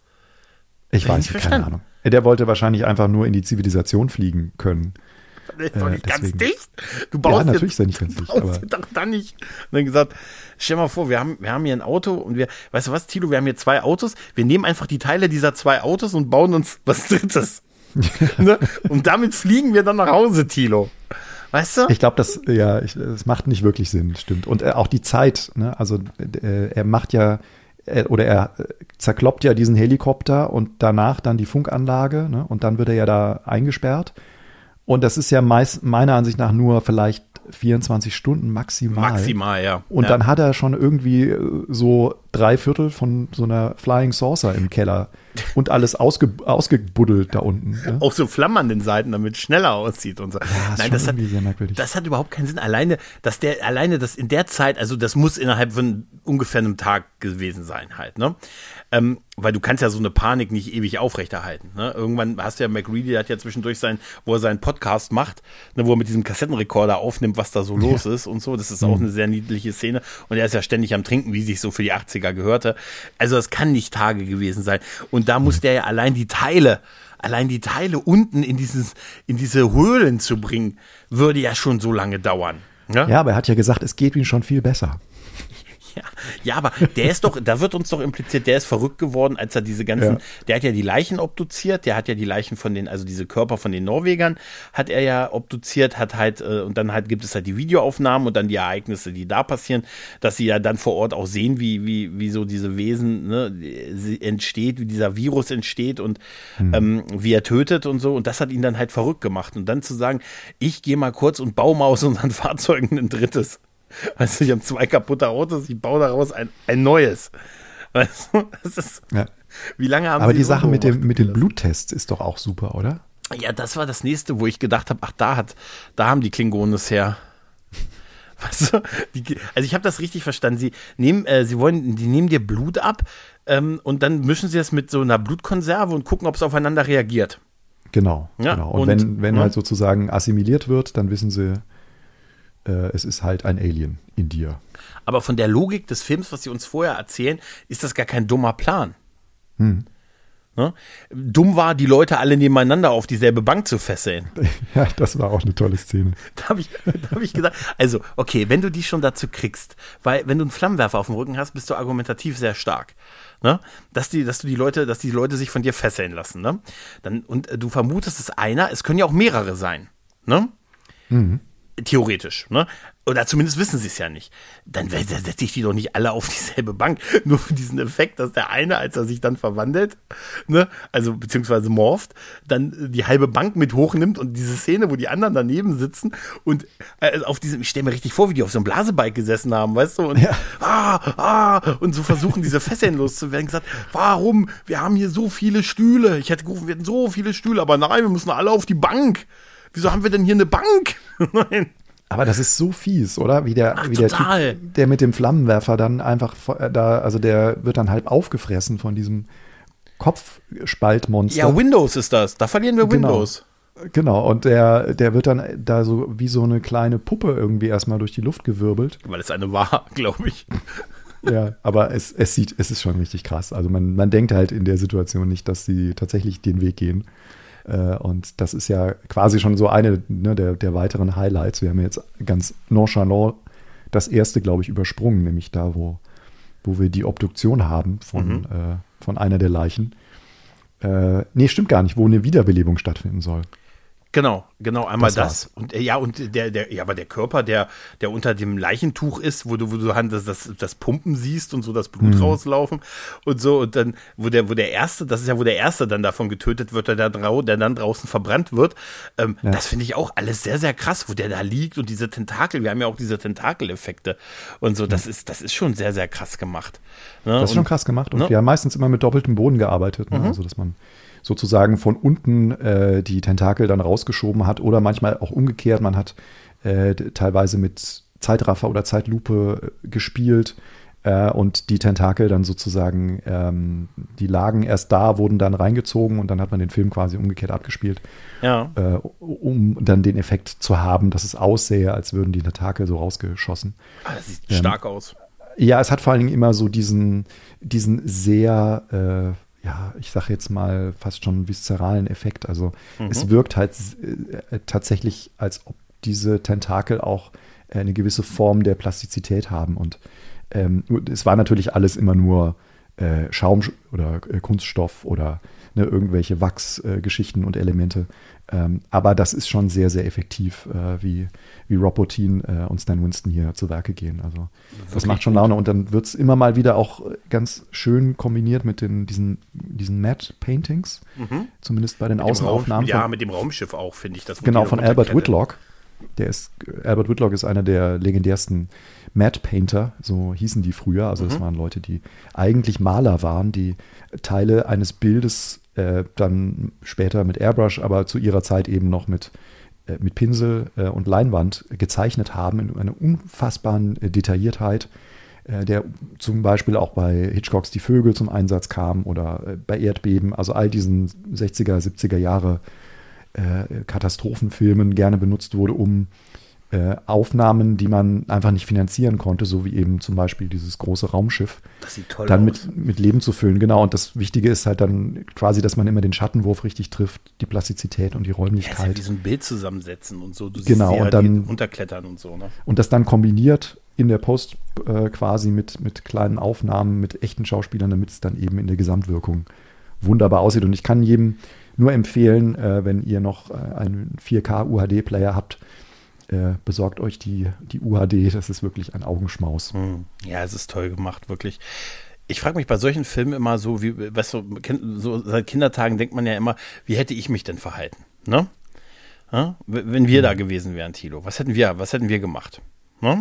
Ich weiß nicht, keine Ahnung. Der wollte wahrscheinlich einfach nur in die Zivilisation fliegen können. Das ist doch nicht äh, ganz dicht. Du baust ja, natürlich ist er nicht ganz dicht. Aber doch dann nicht. Und dann gesagt, stell mal vor, wir haben, wir haben hier ein Auto und wir, weißt du was, Tilo, wir haben hier zwei Autos. Wir nehmen einfach die Teile dieser zwei Autos und bauen uns was Drittes. Ne? Und damit fliegen wir dann nach Hause, Tilo. Weißt du? Ich glaube, das, ja, ich, das macht nicht wirklich Sinn, stimmt. Und äh, auch die Zeit, ne? Also äh, er macht ja, äh, oder er zerkloppt ja diesen Helikopter und danach dann die Funkanlage, ne? Und dann wird er ja da eingesperrt. Und das ist ja meist, meiner Ansicht nach nur vielleicht vierundzwanzig Stunden maximal. Maximal, ja. Und ja. dann hat er schon irgendwie so drei Viertel von so einer Flying Saucer im Keller und alles ausge, ausgebuddelt da unten. Ja? Auch so Flammen an den Seiten, damit es schneller aussieht und so. Ja, Nein, das hat, sehr merkwürdig. das hat überhaupt keinen Sinn. Alleine, dass der, alleine das in der Zeit, also das muss innerhalb von ungefähr einem Tag gewesen sein halt, ne? Ähm, weil du kannst ja so eine Panik nicht ewig aufrechterhalten. Ne? Irgendwann hast du ja MacReady, der hat ja zwischendurch sein, wo er seinen Podcast macht, ne, wo er mit diesem Kassettenrekorder aufnimmt, was da so los ja. ist und so. Das ist mhm. auch eine sehr niedliche Szene. Und er ist ja ständig am Trinken, wie sich so für die achtziger gehörte. Also das kann nicht Tage gewesen sein. Und da muss der ja allein die Teile, allein die Teile unten in dieses, in diese Höhlen zu bringen, würde ja schon so lange dauern. Ne? Ja, aber er hat ja gesagt, es geht ihm schon viel besser. Ja, ja, aber der ist doch, da wird uns doch impliziert, der ist verrückt geworden, als er diese ganzen, ja. der hat ja die Leichen obduziert, der hat ja die Leichen von den, also diese Körper von den Norwegern hat er ja obduziert, hat halt, äh, und dann halt gibt es halt die Videoaufnahmen und dann die Ereignisse, die da passieren, dass sie ja dann vor Ort auch sehen, wie, wie, wie so diese Wesen, ne, sie entsteht, wie dieser Virus entsteht und hm. ähm, wie er tötet und so, und das hat ihn dann halt verrückt gemacht. Und dann zu sagen, ich gehe mal kurz und baue mal aus unseren Fahrzeugen ein drittes. Weißt du, ich habe zwei kaputte Autos, ich baue daraus ein, ein neues. Weißt du, das ist, ja. Wie lange haben Aber sie die Sache mit dem, mit dem Bluttest ist doch auch super, oder? Ja, das war das nächste, wo ich gedacht habe, ach, da hat, da haben die Klingonen es her. Weißt du, die, also ich habe das richtig verstanden. Sie nehmen, äh, sie wollen, die nehmen dir Blut ab ähm, und dann mischen sie das mit so einer Blutkonserve und gucken, ob es aufeinander reagiert. Genau, ja, genau. Und, und wenn, wenn ja. halt sozusagen assimiliert wird, dann wissen sie, es ist halt ein Alien in dir. Aber von der Logik des Films, was sie uns vorher erzählen, ist das gar kein dummer Plan. Hm. Ne? Dumm war, die Leute alle nebeneinander auf dieselbe Bank zu fesseln. Ja, das war auch eine tolle Szene. Da habe ich, da hab ich gesagt, also, okay, wenn du die schon dazu kriegst, weil wenn du einen Flammenwerfer auf dem Rücken hast, bist du argumentativ sehr stark. Ne? Dass die, dass du die Leute, dass die Leute sich von dir fesseln lassen. Ne? Dann, und äh, du vermutest, es ist einer, es können ja auch mehrere sein. Ne? Mhm. Theoretisch, ne? Oder zumindest wissen sie es ja nicht. Dann setze ich die doch nicht alle auf dieselbe Bank, nur für diesen Effekt, dass der eine, als er sich dann verwandelt, ne, also beziehungsweise morpht, dann die halbe Bank mit hochnimmt und diese Szene, wo die anderen daneben sitzen und äh, auf diesem, ich stelle mir richtig vor, wie die auf so einem Blasebike gesessen haben, weißt du, und ja. ah, ah, und so versuchen, diese Fesseln loszuwerden, gesagt, warum? Wir haben hier so viele Stühle. Ich hätte gerufen, wir hätten so viele Stühle, aber nein, wir müssen alle auf die Bank. Wieso haben wir denn hier eine Bank? Nein. Aber das ist so fies, oder? Wie der, Ach, wie der Typ, der mit dem Flammenwerfer dann einfach da, also der wird dann halb aufgefressen von diesem Kopfspaltmonster. Ja, Windows ist das. Da verlieren wir genau. Windows. Genau, und der, der wird dann da so wie so eine kleine Puppe irgendwie erstmal durch die Luft gewirbelt. Weil es eine war, glaube ich. Ja, aber es, es sieht, es ist schon richtig krass. Also man, man denkt halt in der Situation nicht, dass sie tatsächlich den Weg gehen. Äh, und das ist ja quasi schon so eine ne, der, der weiteren Highlights. Wir haben jetzt ganz nonchalant das erste, glaube ich, übersprungen, nämlich da, wo, wo wir die Obduktion haben von, Mhm. äh, von einer der Leichen. Äh, nee, stimmt gar nicht, wo eine Wiederbelebung stattfinden soll. Genau, genau, einmal Das das. war's. Und äh, ja, und der, der, ja, aber der Körper, der, der unter dem Leichentuch ist, wo du, wo du das, das, das Pumpen siehst und so das Blut Mhm. rauslaufen und so, und dann, wo der, wo der Erste, das ist ja, wo der Erste dann davon getötet wird, der, da drau, der dann draußen verbrannt wird. Ähm, Ja. Das finde ich auch alles sehr, sehr krass, wo der da liegt und diese Tentakel, wir haben ja auch diese Tentakeleffekte und so, das ist, das ist schon sehr, sehr krass gemacht. Ne? Das ist schon Und- krass gemacht. Und ne? wir haben meistens immer mit doppeltem Boden gearbeitet. Ne? Mhm. Also, dass man sozusagen von unten äh, die Tentakel dann rausgeschoben hat oder manchmal auch umgekehrt. Man hat äh, d- teilweise mit Zeitraffer oder Zeitlupe äh, gespielt äh, und die Tentakel dann sozusagen, ähm, die lagen erst da, wurden dann reingezogen und dann hat man den Film quasi umgekehrt abgespielt, Ja. äh, um dann den Effekt zu haben, dass es aussähe, als würden die Tentakel so rausgeschossen. Ah, das sieht Ähm, stark aus. Ja, es hat vor allen Dingen immer so diesen, diesen sehr, äh, ja, ich sage jetzt mal fast schon viszeralen Effekt. Also Mhm. es wirkt halt äh, tatsächlich, als ob diese Tentakel auch äh, eine gewisse Form der Plastizität haben. Und ähm, es war natürlich alles immer nur äh, Schaum oder äh, Kunststoff oder ne, irgendwelche Wachsgeschichten und Elemente. Ähm, aber das ist schon sehr, sehr effektiv, äh, wie, wie Rob Bottin äh, und Stan Winston hier zu Werke gehen. Also das Wirklich macht schon gut. Laune. Und dann wird es immer mal wieder auch ganz schön kombiniert mit den, diesen, diesen Matte Paintings, Mhm. zumindest bei den Mit dem Außenaufnahmen. Raum, ja, von, mit dem Raumschiff auch, finde ich. Das, wo genau, die von da Albert runterklettern. Whitlock. Der ist, Albert Whitlock ist einer der legendärsten Matte Painter, so hießen die früher. Also das Mhm. waren Leute, die eigentlich Maler waren, die Teile eines Bildes äh, dann später mit Airbrush, aber zu ihrer Zeit eben noch mit, äh, mit Pinsel äh, und Leinwand gezeichnet haben in einer unfassbaren äh, Detailliertheit, äh, der zum Beispiel auch bei Hitchcocks Die Vögel zum Einsatz kam oder äh, bei Erdbeben, also all diesen sechziger, siebziger Jahre äh, Katastrophenfilmen gerne benutzt wurde, um äh, Aufnahmen, die man einfach nicht finanzieren konnte, so wie eben zum Beispiel dieses große Raumschiff, Das sieht toll dann aus. mit, mit Leben zu füllen. Genau, und das Wichtige ist halt dann quasi, dass man immer den Schattenwurf richtig trifft, die Plastizität und die Ja, ist ja Räumlichkeit. wie so ein Bild zusammensetzen und so. Du Genau, siehst ja und dann- die runterklettern und so, ne? Und das dann kombiniert in der Post äh, quasi mit, mit kleinen Aufnahmen, mit echten Schauspielern, damit es dann eben in der Gesamtwirkung wunderbar aussieht. Und ich kann jedem nur empfehlen, äh, wenn ihr noch äh, einen vier K U H D-Player habt, äh, besorgt euch die, die U H D. Das ist wirklich ein Augenschmaus. Hm. Ja, es ist toll gemacht, wirklich. Ich frage mich bei solchen Filmen immer so, wie, weißt du, kind- so seit Kindertagen denkt man ja immer, wie hätte ich mich denn verhalten, ne? Ja? W- Wenn wir da gewesen wären, Thilo, was hätten wir, was hätten wir gemacht, ne?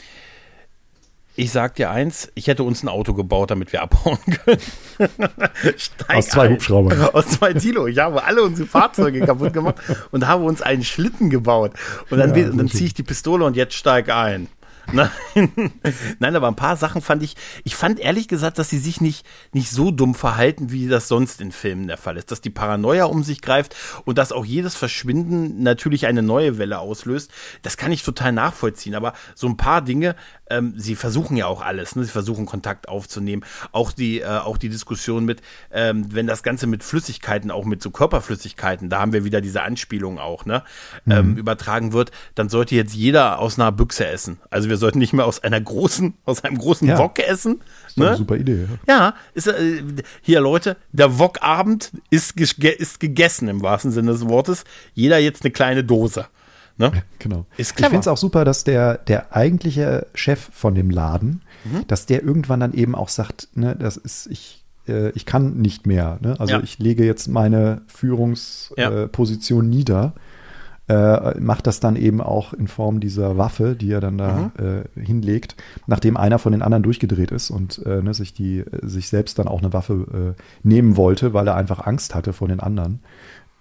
Ich sag dir eins, ich hätte uns ein Auto gebaut, damit wir abhauen können. Steig Aus zwei ein. Hubschraubern. Aus zwei Thilo. Ich habe alle unsere Fahrzeuge kaputt gemacht und habe uns einen Schlitten gebaut. Und dann, Ja, will- und dann sehr ziehe ich die Pistole und jetzt steig ein. Nein. Nein, aber ein paar Sachen fand ich, ich fand ehrlich gesagt, dass sie sich nicht, nicht so dumm verhalten, wie das sonst in Filmen der Fall ist. Dass die Paranoia um sich greift und dass auch jedes Verschwinden natürlich eine neue Welle auslöst. Das kann ich total nachvollziehen. Aber so ein paar Dinge, ähm, sie versuchen ja auch alles, ne? Sie versuchen Kontakt aufzunehmen. Auch die, äh, auch die Diskussion mit, ähm, wenn das Ganze mit Flüssigkeiten, auch mit so Körperflüssigkeiten, da haben wir wieder diese Anspielung auch, ne? Ähm, übertragen wird, dann sollte jetzt jeder aus einer Büchse essen. Also wir sollten nicht mehr aus einer großen, aus einem großen Ja. Wok essen. Das ist eine Ne? super Idee. Ja. Ja, ist, äh, hier Leute, der Wok-Abend ist, ge ist gegessen im wahrsten Sinne des Wortes. Jeder jetzt eine kleine Dose. Ne? Genau. Ist Ich clever. finde es auch super, dass der, der eigentliche Chef von dem Laden, Mhm. dass der irgendwann dann eben auch sagt, ne, das ist, ich, äh, ich kann nicht mehr. Ne? Also Ja. ich lege jetzt meine Führungsposition äh, Position nieder, äh, macht das dann eben auch in Form dieser Waffe, die er dann da äh, hinlegt, nachdem einer von den anderen durchgedreht ist und äh, ne, sich, die, sich selbst dann auch eine Waffe äh, nehmen wollte, weil er einfach Angst hatte vor den anderen.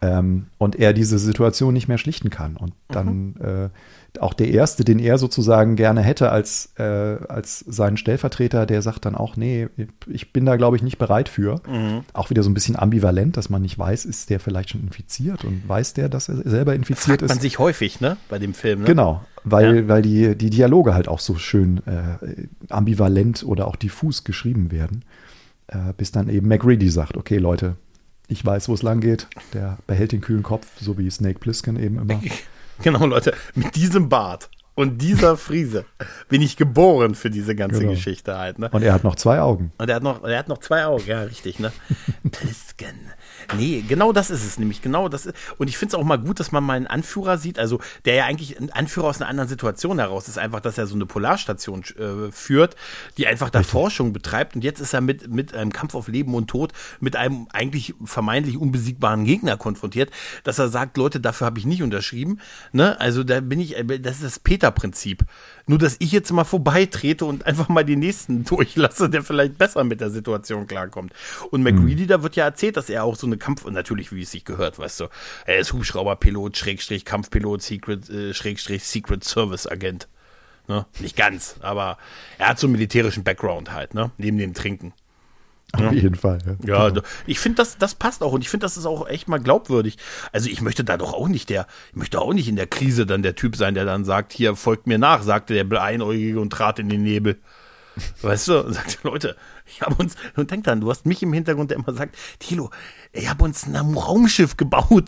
Ähm, und er diese Situation nicht mehr schlichten kann. Und dann mhm. äh, auch der Erste, den er sozusagen gerne hätte als, äh, als seinen Stellvertreter, der sagt dann auch, nee, ich bin da, glaube ich, nicht bereit für. Mhm. Auch wieder so ein bisschen ambivalent, dass man nicht weiß, ist der vielleicht schon infiziert und weiß der, dass er selber infiziert das fragt ist. Man sich häufig, ne, bei dem Film. Ne? Genau, weil, ja. weil die, die Dialoge halt auch so schön äh, ambivalent oder auch diffus geschrieben werden, äh, bis dann eben MacReady sagt, okay, Leute, ich weiß, wo es lang geht. Der behält den kühlen Kopf, so wie Snake Plissken eben immer. Genau, Leute, mit diesem Bart und dieser Frise bin ich geboren für diese ganze genau. Geschichte halt. Ne? Und er hat noch zwei Augen. Und er hat noch, er hat noch zwei Augen, ja, richtig, ne? Plissken. Nee, genau das ist es nämlich, genau das ist. Und ich finde es auch mal gut, dass man mal einen Anführer sieht, also der ja eigentlich ein Anführer aus einer anderen Situation heraus ist, einfach, dass er so eine Polarstation äh, führt, die einfach da richtig. Forschung betreibt und jetzt ist er mit, mit einem Kampf auf Leben und Tod mit einem eigentlich vermeintlich unbesiegbaren Gegner konfrontiert, dass er sagt, Leute, dafür habe ich nicht unterschrieben, ne, also da bin ich, das ist das Peter-Prinzip, nur dass ich jetzt mal vorbeitrete und einfach mal den nächsten durchlasse, der vielleicht besser mit der Situation klarkommt. Und MacReady, mhm. da wird ja erzählt, dass er auch so eine Kampf- und natürlich, wie es sich gehört, weißt du, er ist Hubschrauberpilot, Schrägstrich Kampfpilot, Secret, äh, Schrägstrich Secret Service Agent. Ne? Nicht ganz, aber er hat so einen militärischen Background halt, ne? Neben dem Trinken. Auf ja. jeden Fall. Ja, ja genau. Ich finde, das, das passt auch und ich finde, das ist auch echt mal glaubwürdig. Also ich möchte da doch auch nicht der, ich möchte auch nicht in der Krise dann der Typ sein, der dann sagt, hier, folgt mir nach, sagte der Einäugige und trat in den Nebel. Weißt du, und sagt, Leute, ich habe uns, und denk dann, du hast mich im Hintergrund, der immer sagt, Thilo, ich habe uns ein Raumschiff gebaut.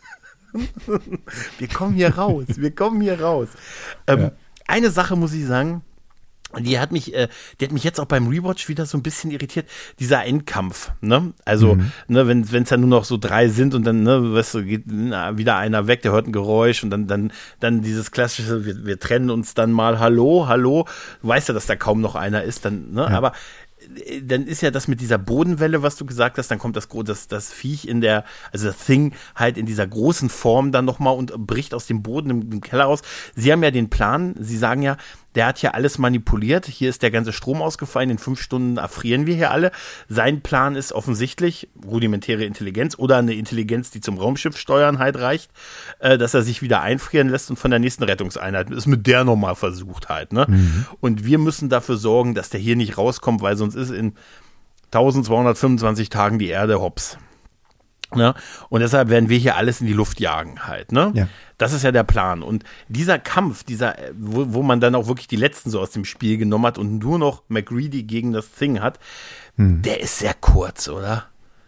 Wir kommen hier raus, wir kommen hier raus. Ähm, ja. Eine Sache muss ich sagen, die hat mich, äh, die hat mich jetzt auch beim Rewatch wieder so ein bisschen irritiert, dieser Endkampf, ne? Also, mhm. ne, wenn es ja nur noch so drei sind und dann, ne, weißt du, geht na, wieder einer weg, der hört ein Geräusch und dann, dann, dann dieses klassische, wir, wir trennen uns dann mal, hallo, hallo, du weißt ja, dass da kaum noch einer ist, dann, ne, ja. aber dann ist ja das mit dieser Bodenwelle, was du gesagt hast, dann kommt das, das, das Viech in der, also das Thing halt in dieser großen Form dann nochmal und bricht aus dem Boden im, im Keller raus. Sie haben ja den Plan, sie sagen ja, der hat ja alles manipuliert, hier ist der ganze Strom ausgefallen, in fünf Stunden erfrieren wir hier alle. Sein Plan ist offensichtlich rudimentäre Intelligenz oder eine Intelligenz, die zum Raumschiff steuern halt reicht, äh, dass er sich wieder einfrieren lässt und von der nächsten Rettungseinheit ist mit der nochmal versucht halt, ne? Mhm. Und wir müssen dafür sorgen, dass der hier nicht rauskommt, weil sonst ist in eintausendzweihundertfünfundzwanzig Tagen die Erde hops. Ne? Und deshalb werden wir hier alles in die Luft jagen halt, ne? Ja. Das ist ja der Plan. Und dieser Kampf, dieser, wo, wo man dann auch wirklich die Letzten so aus dem Spiel genommen hat und nur noch MacReady gegen das Thing hat, hm. der ist sehr kurz, oder?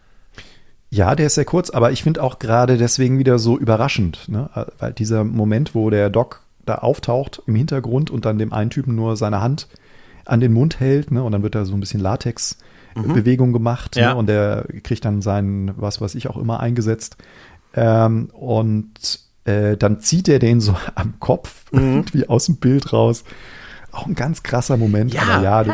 Ja, der ist sehr kurz, aber ich finde auch gerade deswegen wieder so überraschend, ne? Weil dieser Moment, wo der Doc da auftaucht im Hintergrund und dann dem einen Typen nur seine Hand an den Mund hält, ne? Und dann wird da so ein bisschen Latex Bewegung gemacht, ja. ne? Und der kriegt dann seinen, was weiß ich auch immer, eingesetzt. Ähm, und äh, dann zieht er den so am Kopf mhm. irgendwie aus dem Bild raus. Auch ein ganz krasser Moment. Ja. Aber ja, du,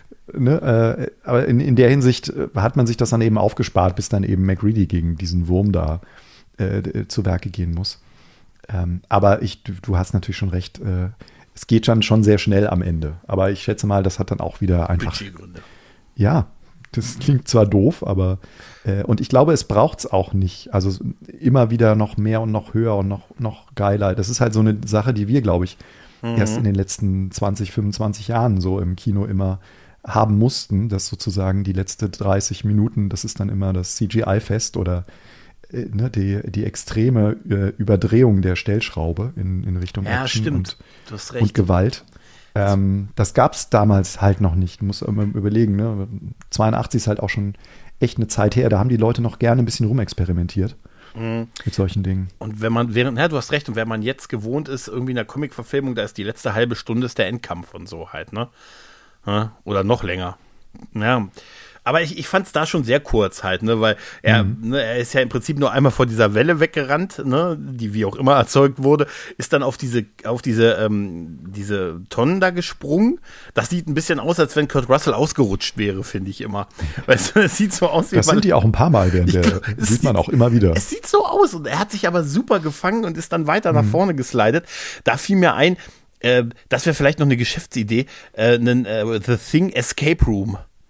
ne, äh, aber in, in der Hinsicht hat man sich das dann eben aufgespart, bis dann eben MacReady gegen diesen Wurm da äh, zu Werke gehen muss. Ähm, aber ich, du, du hast natürlich schon recht, äh, es geht dann schon sehr schnell am Ende. Aber ich schätze mal, das hat dann auch wieder einfach. Budgetgründe. Ja. Das klingt zwar doof, aber äh, und ich glaube, es braucht es auch nicht. Also immer wieder noch mehr und noch höher und noch, noch geiler. Das ist halt so eine Sache, die wir, glaube ich, mhm. erst in den letzten zwanzig, fünfundzwanzig Jahren so im Kino immer haben mussten, dass sozusagen die letzten dreißig Minuten, das ist dann immer das C G I-Fest oder äh, ne, die, die extreme äh, Überdrehung der Stellschraube in, in Richtung ja, Action stimmt. Und, du hast recht. und Gewalt. Ähm, das gab es damals halt noch nicht. Du musst immer überlegen, ne? zweiundachtzig ist halt auch schon echt eine Zeit her. Da haben die Leute noch gerne ein bisschen rumexperimentiert mhm. mit solchen Dingen. Und wenn man, während, ja, du hast recht, und wenn man jetzt gewohnt ist, irgendwie in der Comic-Verfilmung, da ist die letzte halbe Stunde ist der Endkampf und so halt, ne? Ja, oder noch länger. Ja. Aber ich, ich fand es da schon sehr kurz halt, ne, weil er, mhm. ne, er ist ja im Prinzip nur einmal vor dieser Welle weggerannt, ne, die wie auch immer erzeugt wurde, ist dann auf diese, auf diese, ähm, diese Tonnen da gesprungen. Das sieht ein bisschen aus, als wenn Kurt Russell ausgerutscht wäre, finde ich immer. Weißt du, es sieht so aus wie Das man, sind die auch ein paar Mal, während der, glaub, sieht, sieht man auch immer wieder. Es sieht so aus und er hat sich aber super gefangen und ist dann weiter mhm. nach vorne geslidet. Da fiel mir ein, äh, das wäre vielleicht noch eine Geschäftsidee, äh, einen äh, The Thing Escape Room.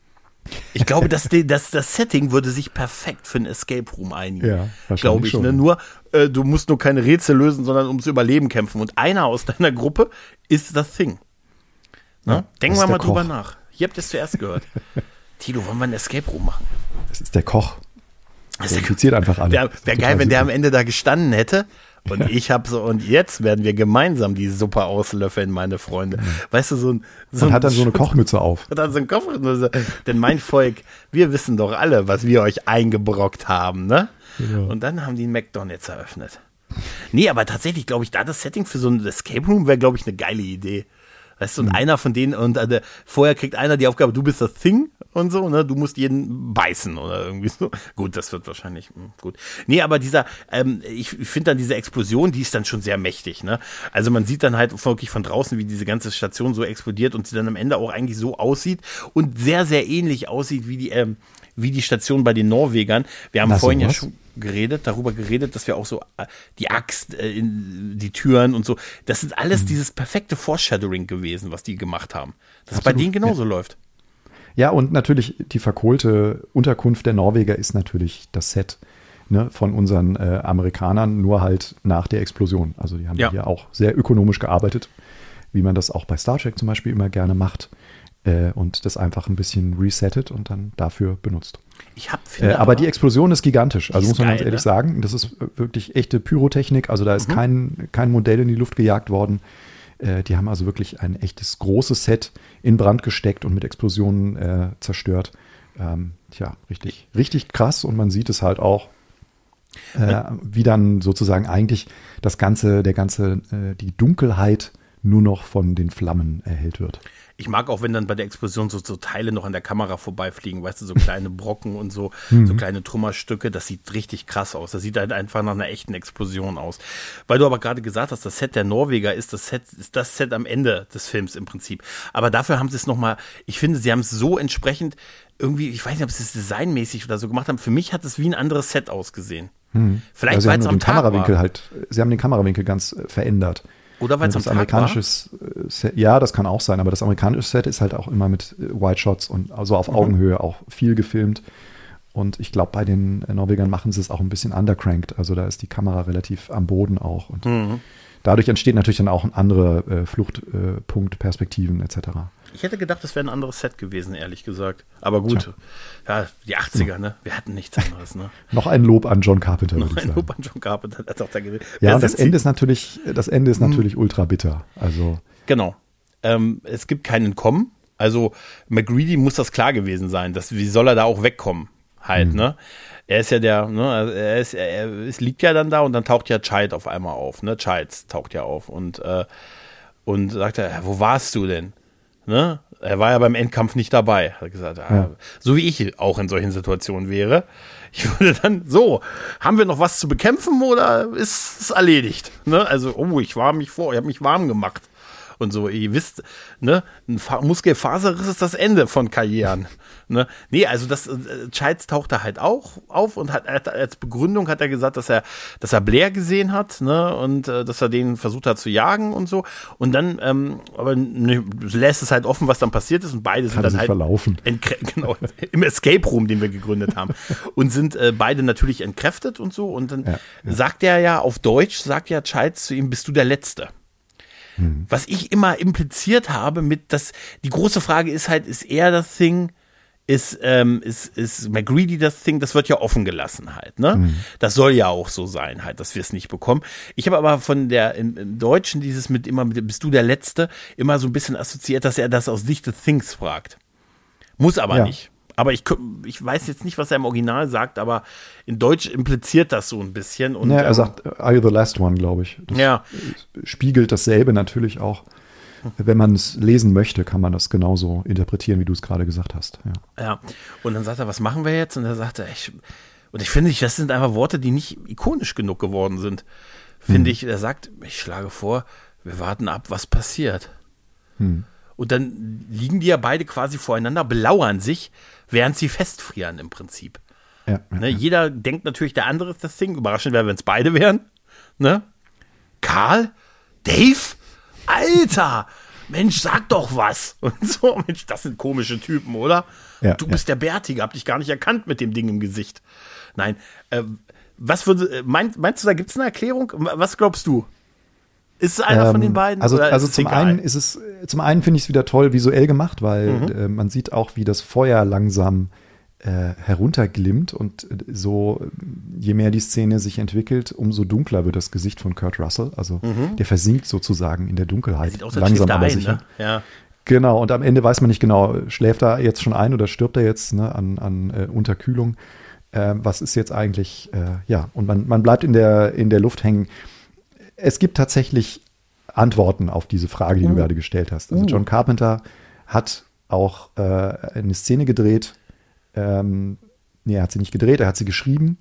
Ich glaube, dass die, dass das Setting würde sich perfekt für einen Escape Room einigen. Ja, wahrscheinlich glaube ich. schon. Ne? Nur, äh, du musst nur keine Rätsel lösen, sondern ums Überleben kämpfen. Und einer aus deiner Gruppe ist das Thing. Ne? Ja, Denken das wir ist mal der drüber Koch. nach. Ihr habt es zuerst gehört. Tilo, wollen wir einen Escape Room machen? Das ist der Koch. Das Der ist infiziert einfach alle. Wäre wär geil, wenn der am Ende da gestanden hätte. Und Ja. ich habe so, und jetzt werden wir gemeinsam die Suppe auslöffeln, meine Freunde. Weißt du, so ein. So Und ein hat dann so eine Kochmütze auf. Hat dann so ein Kopf. Denn mein Volk, wir wissen doch alle, was wir euch eingebrockt haben, ne? Genau. Und dann haben die einen McDonalds eröffnet. Nee, aber tatsächlich glaube ich, da das Setting für so ein Escape Room wäre, glaube ich, eine geile Idee. Weißt du, und Mhm. einer von denen, und äh, vorher kriegt einer die Aufgabe, du bist das Thing und so, ne, du musst jeden beißen oder irgendwie so. Gut, das wird wahrscheinlich, mh, gut. Nee, aber dieser, ähm, ich, ich finde dann diese Explosion, die ist dann schon sehr mächtig, ne. Also man sieht dann halt wirklich von draußen, wie diese ganze Station so explodiert und sie dann am Ende auch eigentlich so aussieht und sehr, sehr ähnlich aussieht wie die, ähm, wie die Station bei den Norwegern. Wir haben Na, vorhin ja sowas? schon geredet, darüber geredet, dass wir auch so äh, die Axt, äh, in die Türen und so, das ist alles dieses perfekte Foreshadowing gewesen, was die gemacht haben. Dass es bei Absolut, denen genauso ja. läuft. Ja, und natürlich die verkohlte Unterkunft der Norweger ist natürlich das Set, ne, von unseren äh, Amerikanern, nur halt nach der Explosion. Also die haben Ja. hier auch sehr ökonomisch gearbeitet, wie man das auch bei Star Trek zum Beispiel immer gerne macht. Äh, und das einfach ein bisschen resettet und dann dafür benutzt. Ich hab, Äh, finde aber die Explosion ist gigantisch, also ist muss man ganz geil, ehrlich ne? sagen. Das ist wirklich echte Pyrotechnik, also da ist Mhm. kein, kein Modell in die Luft gejagt worden. Äh, die haben also wirklich ein echtes großes Set in Brand gesteckt und mit Explosionen äh, zerstört. Ähm, tja, richtig, richtig krass und man sieht es halt auch, äh, wie dann sozusagen eigentlich das ganze, der ganze, äh, die Dunkelheit nur noch von den Flammen erhellt wird. Ich mag auch, wenn dann bei der Explosion so, so Teile noch an der Kamera vorbeifliegen, weißt du, so kleine Brocken und so, so kleine Trümmerstücke, das sieht richtig krass aus. Das sieht halt einfach nach einer echten Explosion aus. Weil du aber gerade gesagt hast, das Set der Norweger ist das Set, ist das Set am Ende des Films im Prinzip. Aber dafür haben sie es nochmal, ich finde, sie haben es so entsprechend irgendwie, ich weiß nicht, ob sie es designmäßig oder so gemacht haben, für mich hat es wie ein anderes Set ausgesehen. Hm. Vielleicht, ja, sie weil haben es nur am den Tag Kamerawinkel war. halt, sie haben den Kamerawinkel ganz äh, verändert. Oder weil es am das Tag war. amerikanisches äh, Set, ja, das kann auch sein, aber das amerikanische Set ist halt auch immer mit äh, Wide Shots und also auf Augenhöhe auch viel gefilmt. Und ich glaube, bei den äh, Norwegern machen sie es auch ein bisschen undercranked. Also da ist die Kamera relativ am Boden auch. Und Mhm. dadurch entsteht natürlich dann auch andere äh, Fluchtpunktperspektiven et cetera. Ich hätte gedacht, das wäre ein anderes Set gewesen, ehrlich gesagt. Aber gut, ja, die achtziger, ne? Wir hatten nichts anderes, ne? Noch ein Lob an John Carpenter, würde Noch ich ein sagen. Lob an John Carpenter, der hat auch da geredet. Ja, Wer und das sind Sie? Ende ist natürlich, das Ende ist natürlich ultra bitter. Also Genau. Ähm, es gibt kein Entkommen. Also McGreedy muss das klar gewesen sein. Dass, wie soll er da auch wegkommen? Halt, ne? Er ist ja der, ne, also er ist, er, es liegt ja dann da und dann taucht ja Child auf einmal auf, ne? Childs taucht ja auf und, äh, und sagt er, wo warst du denn? Ne? Er war ja beim Endkampf nicht dabei. Hat gesagt, ah, Ja. so wie ich auch in solchen Situationen wäre. Ich würde dann, so, haben wir noch was zu bekämpfen oder ist es erledigt? Ne? Also, oh, ich war mich vor, ich habe mich warm gemacht. Und so, ihr wisst, ne, ein Fa- Muskelfaserriss ist das Ende von Karrieren. Ne? Nee, also das, äh, Childs taucht da halt auch auf und hat, hat als Begründung hat er gesagt, dass er, dass er Blair gesehen hat, ne, und äh, dass er den versucht hat zu jagen und so. Und dann, ähm, aber ne, lässt es halt offen, was dann passiert ist und beide sind hat er dann sich halt verlaufen. Entkrä- genau, im Escape Room, den wir gegründet haben. Und sind äh, beide natürlich entkräftet und so. Und dann Ja, ja. sagt er ja auf Deutsch, sagt ja Childs zu ihm, bist du der Letzte? Was ich immer impliziert habe mit, dass die große Frage ist halt, ist er das Thing, ist, ähm, ist, ist McGreedy das Thing, das wird ja offen gelassen halt, ne? Mhm. Das soll ja auch so sein halt, dass wir es nicht bekommen. Ich habe aber von der, im, im Deutschen dieses mit immer, mit, bist du der Letzte, immer so ein bisschen assoziiert, dass er das aus Sicht des Things fragt. Muss aber Ja. nicht. Aber ich, kö- ich weiß jetzt nicht, was er im Original sagt, aber in Deutsch impliziert das so ein bisschen. Und, Ja, er ähm, sagt, are you the last one, glaube ich. Das Ja. spiegelt dasselbe natürlich auch. Wenn man es lesen möchte, kann man das genauso interpretieren, wie du es gerade gesagt hast. Ja. Ja, und dann sagt er, was machen wir jetzt? Und er sagte, ich, und ich finde, das sind einfach Worte, die nicht ikonisch genug geworden sind. Finde ich, er sagt, ich schlage vor, wir warten ab, was passiert. Hm. Und dann liegen die ja beide quasi voreinander, belauern sich, während sie festfrieren im Prinzip. Ja, ja, Ne, ja. jeder denkt natürlich, der andere ist das Ding. Überraschend wäre, wenn es beide wären. Ne? Karl? Dave? Alter! Mensch, sag doch was. Und so, Mensch, das sind komische Typen, oder? Ja, du bist ja. der Bärtige, hab dich gar nicht erkannt mit dem Ding im Gesicht. Nein, äh, was würde, mein, meinst du, da gibt es eine Erklärung? Was glaubst du? Ist es einer ähm, von den beiden? Also, oder also ist es zum egal? einen ist es, zum einen finde ich es wieder toll visuell gemacht, weil Mhm. äh, man sieht auch, wie das Feuer langsam äh, herunterglimmt und äh, so, je mehr die Szene sich entwickelt, umso dunkler wird das Gesicht von Kurt Russell. Also Mhm. der versinkt sozusagen in der Dunkelheit. Sieht aus, als langsam schläft er aber ein, sicher. ne? Ja. Genau, und am Ende weiß man nicht genau, schläft er jetzt schon ein oder stirbt er jetzt ne, an, an äh, Unterkühlung. Äh, was ist jetzt eigentlich, äh, ja, und man, man bleibt in der, in der Luft hängen. Es gibt tatsächlich Antworten auf diese Frage, die Uh. du gerade gestellt hast. Also Uh. John Carpenter hat auch äh, eine Szene gedreht, ähm, nee, er hat sie nicht gedreht, er hat sie geschrieben,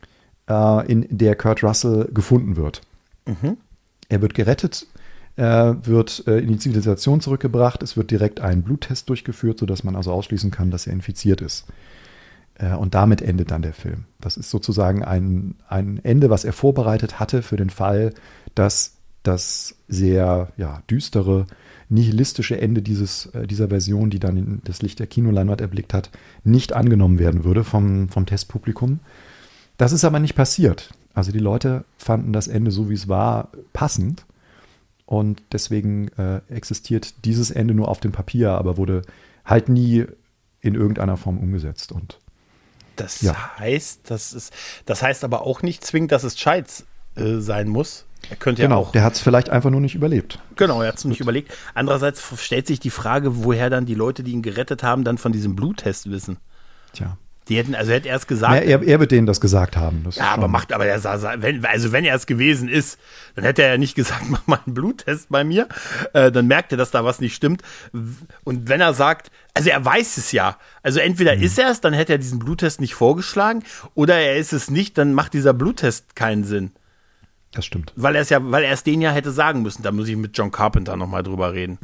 äh, in der Kurt Russell gefunden wird. Mhm. Er wird gerettet, äh, wird äh, in die Zivilisation zurückgebracht, es wird direkt ein Bluttest durchgeführt, sodass man also ausschließen kann, dass er infiziert ist. Äh, und damit endet dann der Film. Das ist sozusagen ein, ein Ende, was er vorbereitet hatte für den Fall, dass das sehr ja, düstere, nihilistische Ende dieses, äh, dieser Version, die dann in das Licht der Kinoleinwand erblickt hat, nicht angenommen werden würde vom, vom Testpublikum. Das ist aber nicht passiert. Also die Leute fanden das Ende, so wie es war, passend. Und deswegen äh, existiert dieses Ende nur auf dem Papier, aber wurde halt nie in irgendeiner Form umgesetzt. Und Das Ja. heißt, das ist, das heißt aber auch nicht zwingend, dass es Scheids äh, sein muss. Er könnte genau, ja auch. der hat es vielleicht einfach nur nicht überlebt. Genau, er hat es nicht überlegt. Andererseits stellt sich die Frage, woher dann die Leute, die ihn gerettet haben, dann von diesem Bluttest wissen. Tja. Die hätten, also hätte er es gesagt. Ja, er, er wird denen das gesagt haben. Das Ja, ist aber schon- macht, aber er sah, sah- wenn, also wenn er es gewesen ist, dann hätte er ja nicht gesagt, mach mal einen Bluttest bei mir. Äh, dann merkt er, dass da was nicht stimmt. Und wenn er sagt, also er weiß es ja. Also entweder Mhm. ist er es, dann hätte er diesen Bluttest nicht vorgeschlagen, oder er ist es nicht, dann macht dieser Bluttest keinen Sinn. Das stimmt. Weil er es ja, weil er es denen ja hätte sagen müssen. Da muss ich mit John Carpenter nochmal drüber reden.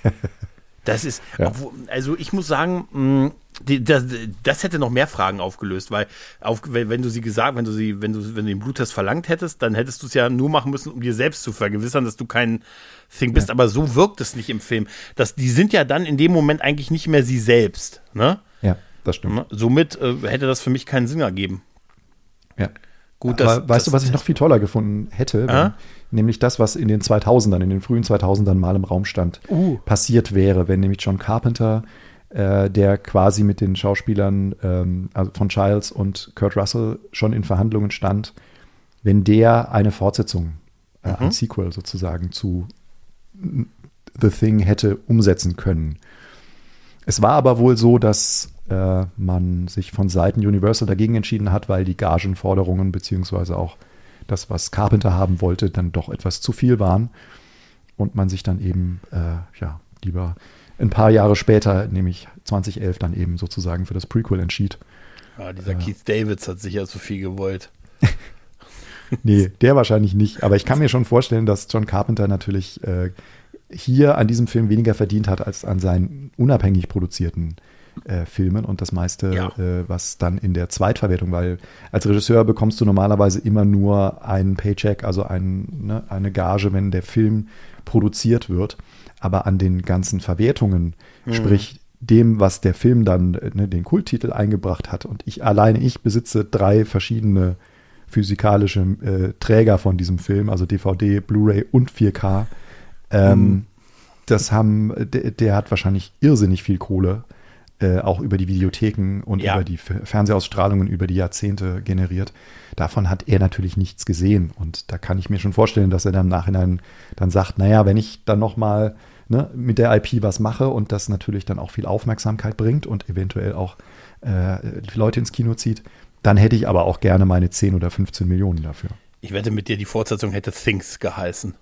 Das ist, Ja. obwohl, also ich muss sagen, mh, die, das, das hätte noch mehr Fragen aufgelöst, weil auf, wenn, wenn du sie gesagt, wenn du sie, wenn du, wenn du den Bluttest verlangt hättest, dann hättest du es ja nur machen müssen, um dir selbst zu vergewissern, dass du kein Thing bist. Ja. Aber so wirkt es nicht im Film. Das, die sind ja dann in dem Moment eigentlich nicht mehr sie selbst. Ne? Ja, das stimmt. Somit äh, hätte das für mich keinen Sinn ergeben. Ja. Gut, Aber das, weißt das, du, was ich noch viel toller gefunden hätte? Ah? Wenn, nämlich das, was in den zweitausendern, in den frühen zweitausendern mal im Raum stand, Uh. passiert wäre, wenn nämlich John Carpenter, äh, der quasi mit den Schauspielern ähm, also von Childs und Kurt Russell schon in Verhandlungen stand, wenn der eine Fortsetzung, äh, Mhm. ein Sequel sozusagen zu The Thing hätte umsetzen können. Es war aber wohl so, dass äh, man sich von Seiten Universal dagegen entschieden hat, weil die Gagenforderungen beziehungsweise auch das, was Carpenter haben wollte, dann doch etwas zu viel waren und man sich dann eben äh, ja lieber ein paar Jahre später, nämlich zweitausendelf, dann eben sozusagen für das Prequel entschied. ja, dieser Keith Davids hat sicher zu viel gewollt. Nee, der wahrscheinlich nicht. Aber ich kann mir schon vorstellen, dass John Carpenter natürlich äh, hier an diesem Film weniger verdient hat als an seinen unabhängig produzierten äh, Filmen und das meiste, Ja. äh, was dann in der Zweitverwertung, weil als Regisseur bekommst du normalerweise immer nur einen Paycheck, also ein, ne, eine Gage, wenn der Film produziert wird. Aber an den ganzen Verwertungen, Mhm. sprich dem, was der Film dann, äh, ne, den Kulttitel eingebracht hat. Und ich alleine, ich besitze drei verschiedene physikalische äh, Träger von diesem Film, also D V D, Blu-ray und vier K. Ähm, Mhm. Das haben, der, der hat wahrscheinlich irrsinnig viel Kohle, äh, auch über die Videotheken und Ja. über die F- Fernsehausstrahlungen über die Jahrzehnte generiert. Davon hat er natürlich nichts gesehen. Und da kann ich mir schon vorstellen, dass er dann im Nachhinein dann sagt, naja, wenn ich dann noch mal ne, mit der I P was mache und das natürlich dann auch viel Aufmerksamkeit bringt und eventuell auch äh, Leute ins Kino zieht, dann hätte ich aber auch gerne meine zehn oder fünfzehn Millionen dafür. Ich wette mit dir, die Fortsetzung hätte Things geheißen.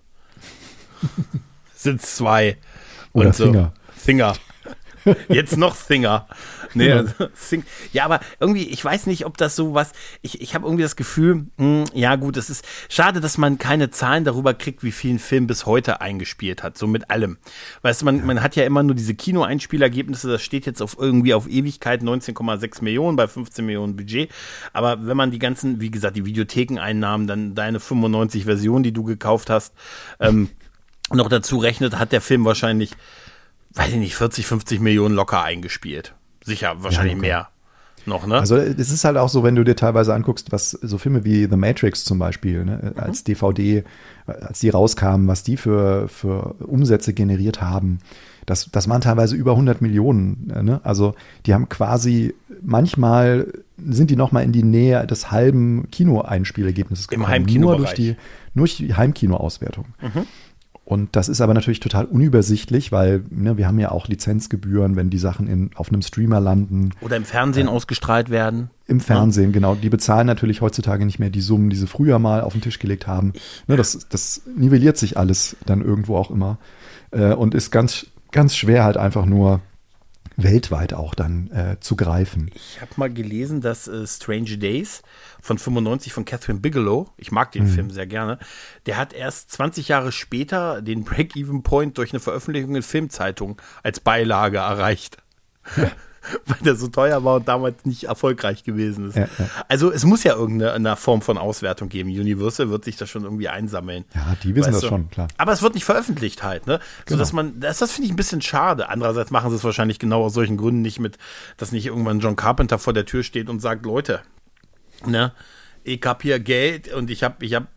Sind zwei. Oder Und so. Finger. Finger. Jetzt noch Finger. Nee, also, Thing. Ja, aber irgendwie, ich weiß nicht, ob das so was, ich, ich habe irgendwie das Gefühl, mh, ja gut, es ist schade, dass man keine Zahlen darüber kriegt, wie viel ein Film bis heute eingespielt hat, so mit allem. Weißt du, man, man hat ja immer nur diese Kino-Einspielergebnisse, das steht jetzt auf irgendwie auf Ewigkeit neunzehn Komma sechs Millionen bei fünfzehn Millionen Budget, aber wenn man die ganzen, wie gesagt, die Videothekeneinnahmen, dann deine fünfundneunzig Versionen, die du gekauft hast, ähm, noch dazu rechnet, hat der Film wahrscheinlich, weiß ich nicht, vierzig, fünfzig Millionen locker eingespielt. Sicher, wahrscheinlich ja, okay. mehr noch, ne? Also es ist halt auch so, wenn du dir teilweise anguckst, was so Filme wie The Matrix zum Beispiel, ne, als mhm. D V D, als die rauskamen, was die für, für Umsätze generiert haben, das, das waren teilweise über hundert Millionen. Ne? Also die haben quasi, manchmal sind die noch mal in die Nähe des halben Kinoeinspielergebnisses gekommen. Im Heimkinobereich. Nur durch die, nur durch die Heimkinoauswertung. Mhm. Und das ist aber natürlich total unübersichtlich, weil ne, wir haben ja auch Lizenzgebühren, wenn die Sachen in, auf einem Streamer landen. Oder im Fernsehen äh, ausgestrahlt werden. Im Fernsehen, ja. genau. Die bezahlen natürlich heutzutage nicht mehr die Summen, die sie früher mal auf den Tisch gelegt haben. Ne, das, das nivelliert sich alles dann irgendwo auch immer. Äh, und ist ganz, ganz schwer halt einfach nur weltweit auch dann äh, zu greifen. Ich habe mal gelesen, dass äh, Strange Days von fünfundneunzig von Catherine Bigelow, ich mag den mhm. Film sehr gerne, der hat erst zwanzig Jahre später den Break-Even-Point durch eine Veröffentlichung in Filmzeitungen als Beilage erreicht. Ja. Weil der so teuer war und damals nicht erfolgreich gewesen ist. Ja, ja. Also es muss ja irgendeine Form von Auswertung geben. Universal wird sich das schon irgendwie einsammeln. Ja, die wissen das du? schon, klar. Aber es wird nicht veröffentlicht halt, ne? Genau. So dass man, das, das finde ich ein bisschen schade. Andererseits machen sie es wahrscheinlich genau aus solchen Gründen nicht mit, dass nicht irgendwann John Carpenter vor der Tür steht und sagt, Leute, ne, ich hab hier Geld und ich hab, ich hab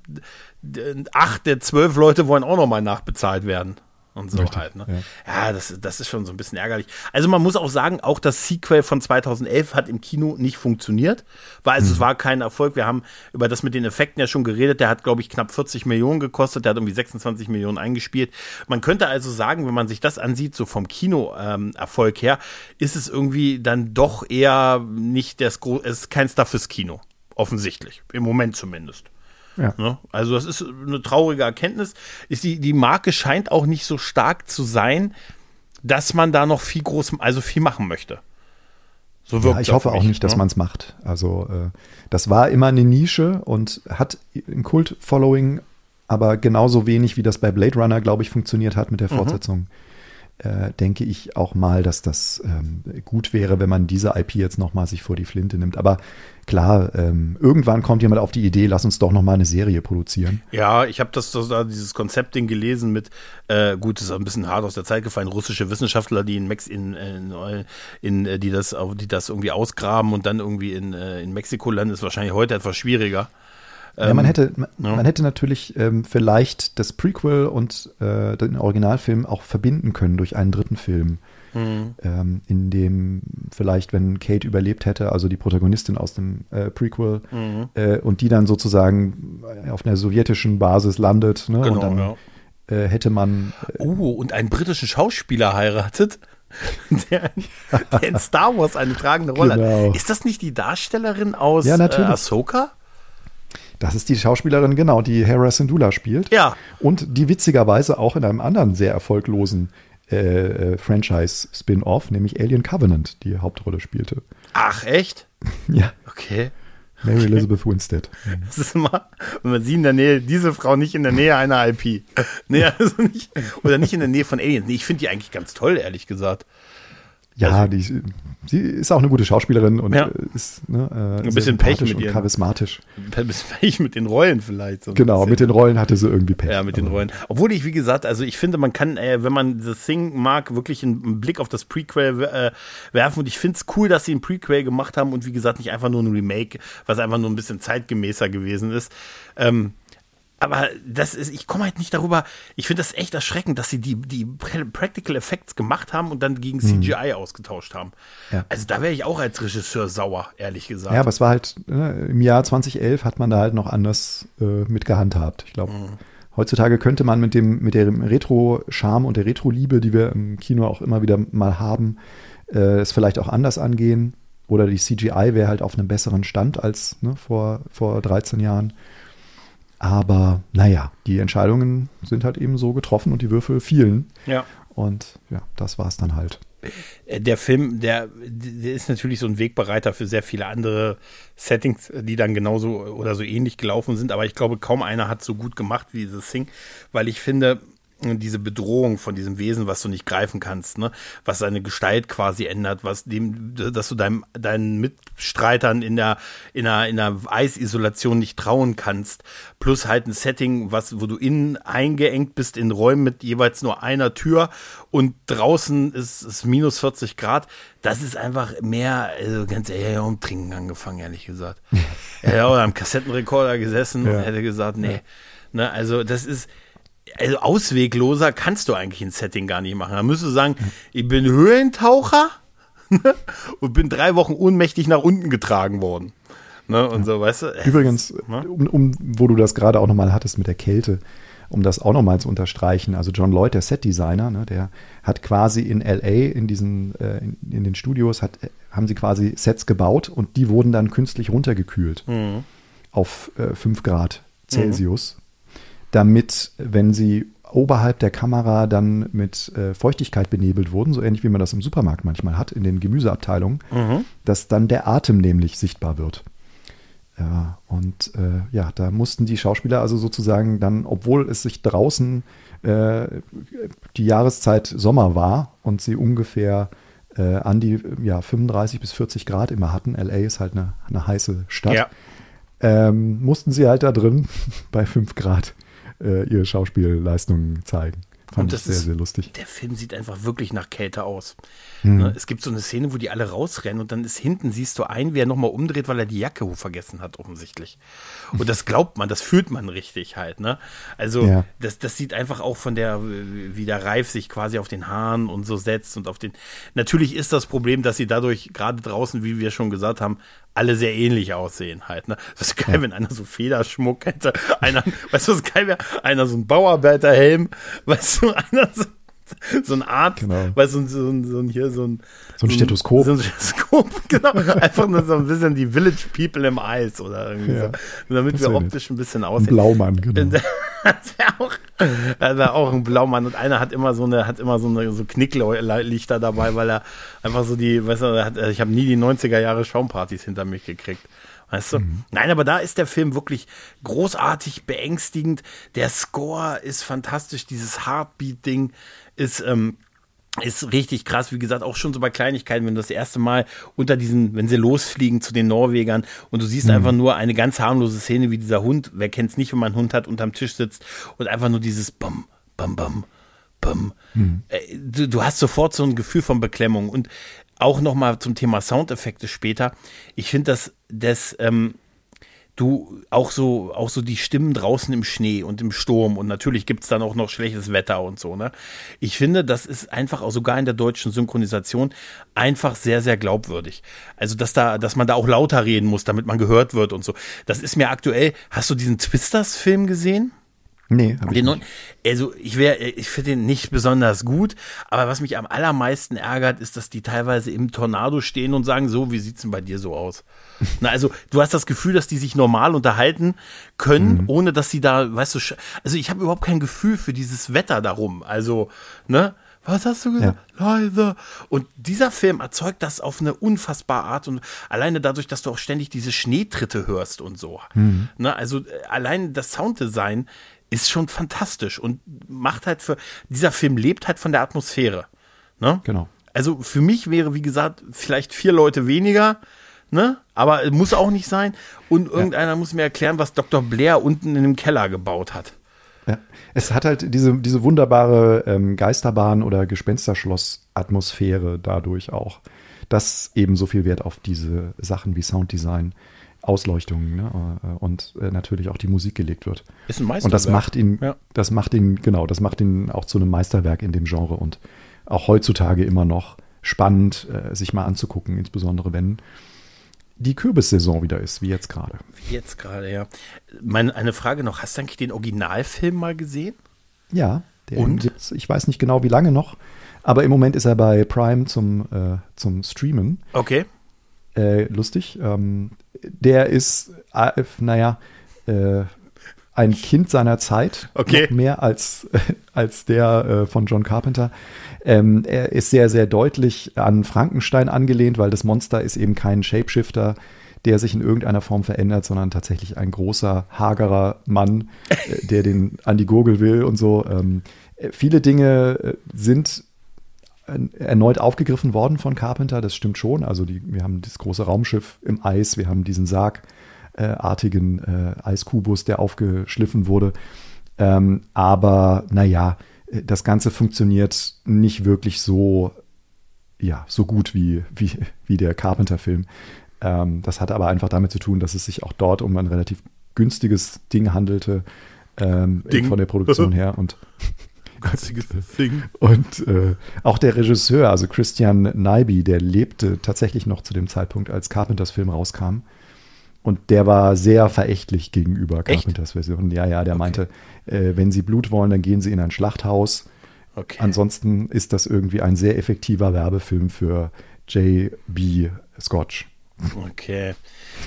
acht der zwölf Leute wollen auch nochmal nachbezahlt werden. Und so Richtig, halt, ne? Ja, ja das, das ist schon so ein bisschen ärgerlich. Also man muss auch sagen, auch das Sequel von zweitausendelf hat im Kino nicht funktioniert. War, also mhm. es war kein Erfolg. Wir haben über das mit den Effekten ja schon geredet. Der hat, glaube ich, knapp vierzig Millionen gekostet. Der hat irgendwie sechsundzwanzig Millionen eingespielt. Man könnte also sagen, wenn man sich das ansieht, so vom Kino-Erfolg ähm, her, ist es irgendwie dann doch eher nicht das Gro- es ist kein Stuff fürs Kino. Offensichtlich. Im Moment zumindest. Ja. Ne? Also das ist eine traurige Erkenntnis. Ist die, die Marke scheint auch nicht so stark zu sein, dass man da noch viel groß, also viel machen möchte. So wirkt ja, ich hoffe auch nicht, dass ne? man es macht. Also äh, das war immer eine Nische und hat ein Kult-Following, aber genauso wenig, wie das bei Blade Runner, glaube ich, funktioniert hat mit der Fortsetzung. Mhm. Äh, denke ich auch mal, dass das ähm, gut wäre, wenn man diese I P jetzt noch mal sich vor die Flinte nimmt. Aber klar, ähm, irgendwann kommt jemand auf die Idee, lass uns doch noch mal eine Serie produzieren. Ja, ich habe das, das dieses Konzeptding gelesen mit, äh, gut, das ist ein bisschen hart aus der Zeit gefallen, russische Wissenschaftler, die in, Mex in, in, in, in die das, die das irgendwie ausgraben und dann irgendwie in, in Mexiko landen, ist wahrscheinlich heute etwas schwieriger. Ja, man hätte, man, ja. man hätte natürlich ähm, vielleicht das Prequel und äh, den Originalfilm auch verbinden können durch einen dritten Film, mhm. ähm, in dem vielleicht, wenn Kate überlebt hätte, also die Protagonistin aus dem äh, Prequel, mhm. äh, und die dann sozusagen auf einer sowjetischen Basis landet, ne? Genau, und dann ja. äh, hätte man äh, Oh, und einen britischen Schauspieler heiratet, der, der in Star Wars eine tragende Rolle genau. hat. Ist das nicht die Darstellerin aus ja, äh, Ahsoka? Das ist die Schauspielerin, genau, die Hera Syndulla spielt. Ja. Und die witzigerweise auch in einem anderen sehr erfolglosen äh, Franchise-Spin-Off, nämlich Alien Covenant, die Hauptrolle spielte. Ach, echt? Ja. Okay. Mary okay. Elizabeth Winstead. Das ist immer, wenn man sie in der Nähe, diese Frau nicht in der Nähe einer I P. Nee, also nicht, oder nicht in der Nähe von Aliens. Nee, ich finde die eigentlich ganz toll, ehrlich gesagt. Ja, also, die, sie ist auch eine gute Schauspielerin und ja. ist ne, äh, ein bisschen Pech mit und ihren, charismatisch. Ein bisschen Pech mit den Rollen vielleicht. So genau, mit den Rollen hatte sie irgendwie Pech. Ja, mit den Rollen. Obwohl ich, wie gesagt, also ich finde, man kann, äh, wenn man The Thing mag, wirklich einen, einen Blick auf das Prequel äh, werfen. Und ich finde es cool, dass sie ein Prequel gemacht haben und wie gesagt, nicht einfach nur ein Remake, was einfach nur ein bisschen zeitgemäßer gewesen ist. Ähm, Aber das ist, ich komme halt nicht darüber, ich finde das echt erschreckend, dass sie die, die Practical Effects gemacht haben und dann gegen C G I mhm. ausgetauscht haben. Ja. Also da wäre ich auch als Regisseur sauer, ehrlich gesagt. Ja, aber es war halt, ne, im Jahr zweitausendelf hat man da halt noch anders äh, mit gehandhabt. Ich glaube, mhm. heutzutage könnte man mit dem, mit dem Retro-Charme und der Retro-Liebe, die wir im Kino auch immer wieder mal haben, äh, es vielleicht auch anders angehen. Oder die C G I wäre halt auf einem besseren Stand als ne, vor, vor dreizehn Jahren. Aber naja, die Entscheidungen sind halt eben so getroffen und die Würfel fielen. Ja. Und ja, das war es dann halt. Der Film, der, der ist natürlich so ein Wegbereiter für sehr viele andere Settings, die dann genauso oder so ähnlich gelaufen sind. Aber ich glaube, kaum einer hat so gut gemacht wie The Thing, weil ich finde, diese Bedrohung von diesem Wesen, was du nicht greifen kannst, ne? Was seine Gestalt quasi ändert, was dem, dass du deinem, deinen Mitstreitern in der, in der, in der Eisisolation nicht trauen kannst. Plus halt ein Setting, was, wo du innen eingeengt bist in Räumen mit jeweils nur einer Tür und draußen ist es minus vierzig Grad. Das ist einfach mehr, also ganz ehrlich, ich habe um Trinken angefangen, ehrlich gesagt. Er hätte auch am Kassettenrekorder gesessen ja. und hätte gesagt, nee, ja. ne, also das ist, also auswegloser kannst du eigentlich ein Setting gar nicht machen. Da müsstest du sagen, ich bin Höhlentaucher und bin drei Wochen ohnmächtig nach unten getragen worden. Ne? Und so, weißt du. Übrigens, um, um, wo du das gerade auch nochmal hattest mit der Kälte, um das auch nochmal zu unterstreichen, also John Lloyd, der Setdesigner, ne, der hat quasi in L A in diesen, äh, in, in den Studios, hat, haben sie quasi Sets gebaut und die wurden dann künstlich runtergekühlt mhm. auf äh, fünf Grad Celsius. Mhm. Damit, wenn sie oberhalb der Kamera dann mit äh, Feuchtigkeit benebelt wurden, so ähnlich wie man das im Supermarkt manchmal hat, in den Gemüseabteilungen, mhm. dass dann der Atem nämlich sichtbar wird. Ja, und äh, ja, da mussten die Schauspieler also sozusagen dann, obwohl es sich draußen äh, die Jahreszeit Sommer war und sie ungefähr äh, an die ja, fünfunddreißig bis vierzig Grad immer hatten, L A ist halt eine, eine heiße Stadt, ja. ähm, mussten sie halt da drin bei fünf Grad ihre Schauspielleistungen zeigen. Fand ich sehr, ist, sehr lustig. Der Film sieht einfach wirklich nach Kälte aus. Mhm. Ne? Es gibt so eine Szene, wo die alle rausrennen und dann ist hinten, siehst du einen, wie er nochmal umdreht, weil er die Jacke vergessen hat, offensichtlich. Und das glaubt man, das fühlt man richtig halt. Ne? Also ja. das, das sieht einfach auch von der, wie der Reif sich quasi auf den Haaren und so setzt und auf den. Natürlich ist das Problem, dass sie dadurch gerade draußen, wie wir schon gesagt haben, alle sehr ähnlich aussehen halt, ne? Das ist geil, ja. wenn einer so Federschmuck hätte, einer, weißt du, was geil wäre? Einer so ein Bauarbeiterhelm, weißt du, einer so, so ein Arzt, genau. weißt du, so ein, so ein, hier so ein, so ein Stethoskop. So ein Stethoskop, genau. Einfach nur so ein bisschen die Village People im Eis oder irgendwie ja. so. Damit wir optisch ein bisschen aussehen. Ein Blaumann, genau. Das wäre auch, das wär auch ein Blaumann und einer hat immer so eine, hat immer so eine, so Knicklichter dabei, weil er einfach so die, weißt du, hat, ich habe nie die neunziger Jahre Schaumpartys hinter mich gekriegt. Weißt du? Mhm. Nein, aber da ist der Film wirklich großartig, beängstigend. Der Score ist fantastisch. Dieses Heartbeat-Ding ist, ähm, ist richtig krass. Wie gesagt, auch schon so bei Kleinigkeiten, wenn du das erste Mal unter diesen, wenn sie losfliegen zu den Norwegern und du siehst mhm. einfach nur eine ganz harmlose Szene, wie dieser Hund, wer kennt es nicht, wenn man einen Hund hat, unterm Tisch sitzt und einfach nur dieses Bam, Bam, Bam, Bam. Mhm. Du, du hast sofort so ein Gefühl von Beklemmung und auch nochmal zum Thema Soundeffekte später. Ich finde, dass das, ähm, du auch so, auch so die Stimmen draußen im Schnee und im Sturm und natürlich gibt's dann auch noch schlechtes Wetter und so, ne? Ich finde, das ist einfach auch sogar in der deutschen Synchronisation einfach sehr, sehr glaubwürdig. Also, dass da, dass man da auch lauter reden muss, damit man gehört wird und so. Das ist mir aktuell, hast du diesen Twisters-Film gesehen? Nee, hab ich den, nicht. Also ich wäre, ich finde den nicht besonders gut, aber was mich am allermeisten ärgert, ist, dass die teilweise im Tornado stehen und sagen, so, wie sieht's denn bei dir so aus? Na, also du hast das Gefühl, dass die sich normal unterhalten können, mhm. ohne dass sie da, weißt du, also ich habe überhaupt kein Gefühl für dieses Wetter darum. Also, ne? Was hast du gesagt? Ja. Leise. Und dieser Film erzeugt das auf eine unfassbare Art und alleine dadurch, dass du auch ständig diese Schneetritte hörst und so. Mhm. Ne? Also allein das Sounddesign ist schon fantastisch und macht halt für, dieser Film lebt halt von der Atmosphäre. Ne? Genau. Also für mich wäre, wie gesagt, vielleicht vier Leute weniger, ne? Aber muss auch nicht sein. Und irgendeiner ja. muss mir erklären, was Doktor Blair unten in dem Keller gebaut hat. Ja. Es hat halt diese, diese wunderbare ähm, Geisterbahn- oder Gespensterschloss-Atmosphäre dadurch auch, dass eben so viel Wert auf diese Sachen wie Sounddesign, Ausleuchtungen, ne, und äh, natürlich auch die Musik gelegt wird. Ist ein Meisterwerk. Und das macht ihn, ja. das macht ihn, genau, das macht ihn auch zu einem Meisterwerk in dem Genre und auch heutzutage immer noch spannend, äh, sich mal anzugucken, insbesondere wenn die Kürbissaison wieder ist, wie jetzt gerade. Wie jetzt gerade, ja. Meine, eine Frage noch, hast du eigentlich den Originalfilm mal gesehen? Ja, der und? Gibt's, ich weiß nicht genau, wie lange noch, aber im Moment ist er bei Prime zum, äh, zum Streamen. Okay. Äh, lustig. Ähm, der ist, äh, naja, äh, ein Kind seiner Zeit. Okay. Noch mehr als, äh, als der äh, von John Carpenter. Ähm, er ist sehr, sehr deutlich an Frankenstein angelehnt, weil das Monster ist eben kein Shapeshifter. der sich in irgendeiner Form verändert, sondern tatsächlich ein großer, hagerer Mann, äh, der den an die Gurgel will und so. Ähm, äh, viele Dinge äh, sind erneut aufgegriffen worden von Carpenter, das stimmt schon. Also die, wir haben das große Raumschiff im Eis, wir haben diesen sargartigen äh, Eiskubus, der aufgeschliffen wurde. Ähm, aber naja, das Ganze funktioniert nicht wirklich so, ja, so gut wie, wie, wie der Carpenter-Film. Ähm, das hat aber einfach damit zu tun, dass es sich auch dort um ein relativ günstiges Ding handelte, ähm, Ding. von der Produktion her. Und Und äh, auch der Regisseur, also Christian Nyby, der lebte tatsächlich noch zu dem Zeitpunkt, als Carpenters Film rauskam. Und der war sehr verächtlich gegenüber Carpenters Echt? Version. Ja, ja, der okay. meinte, äh, wenn Sie Blut wollen, dann gehen Sie in ein Schlachthaus. Okay. Ansonsten ist das irgendwie ein sehr effektiver Werbefilm für J B. Scotch. Okay.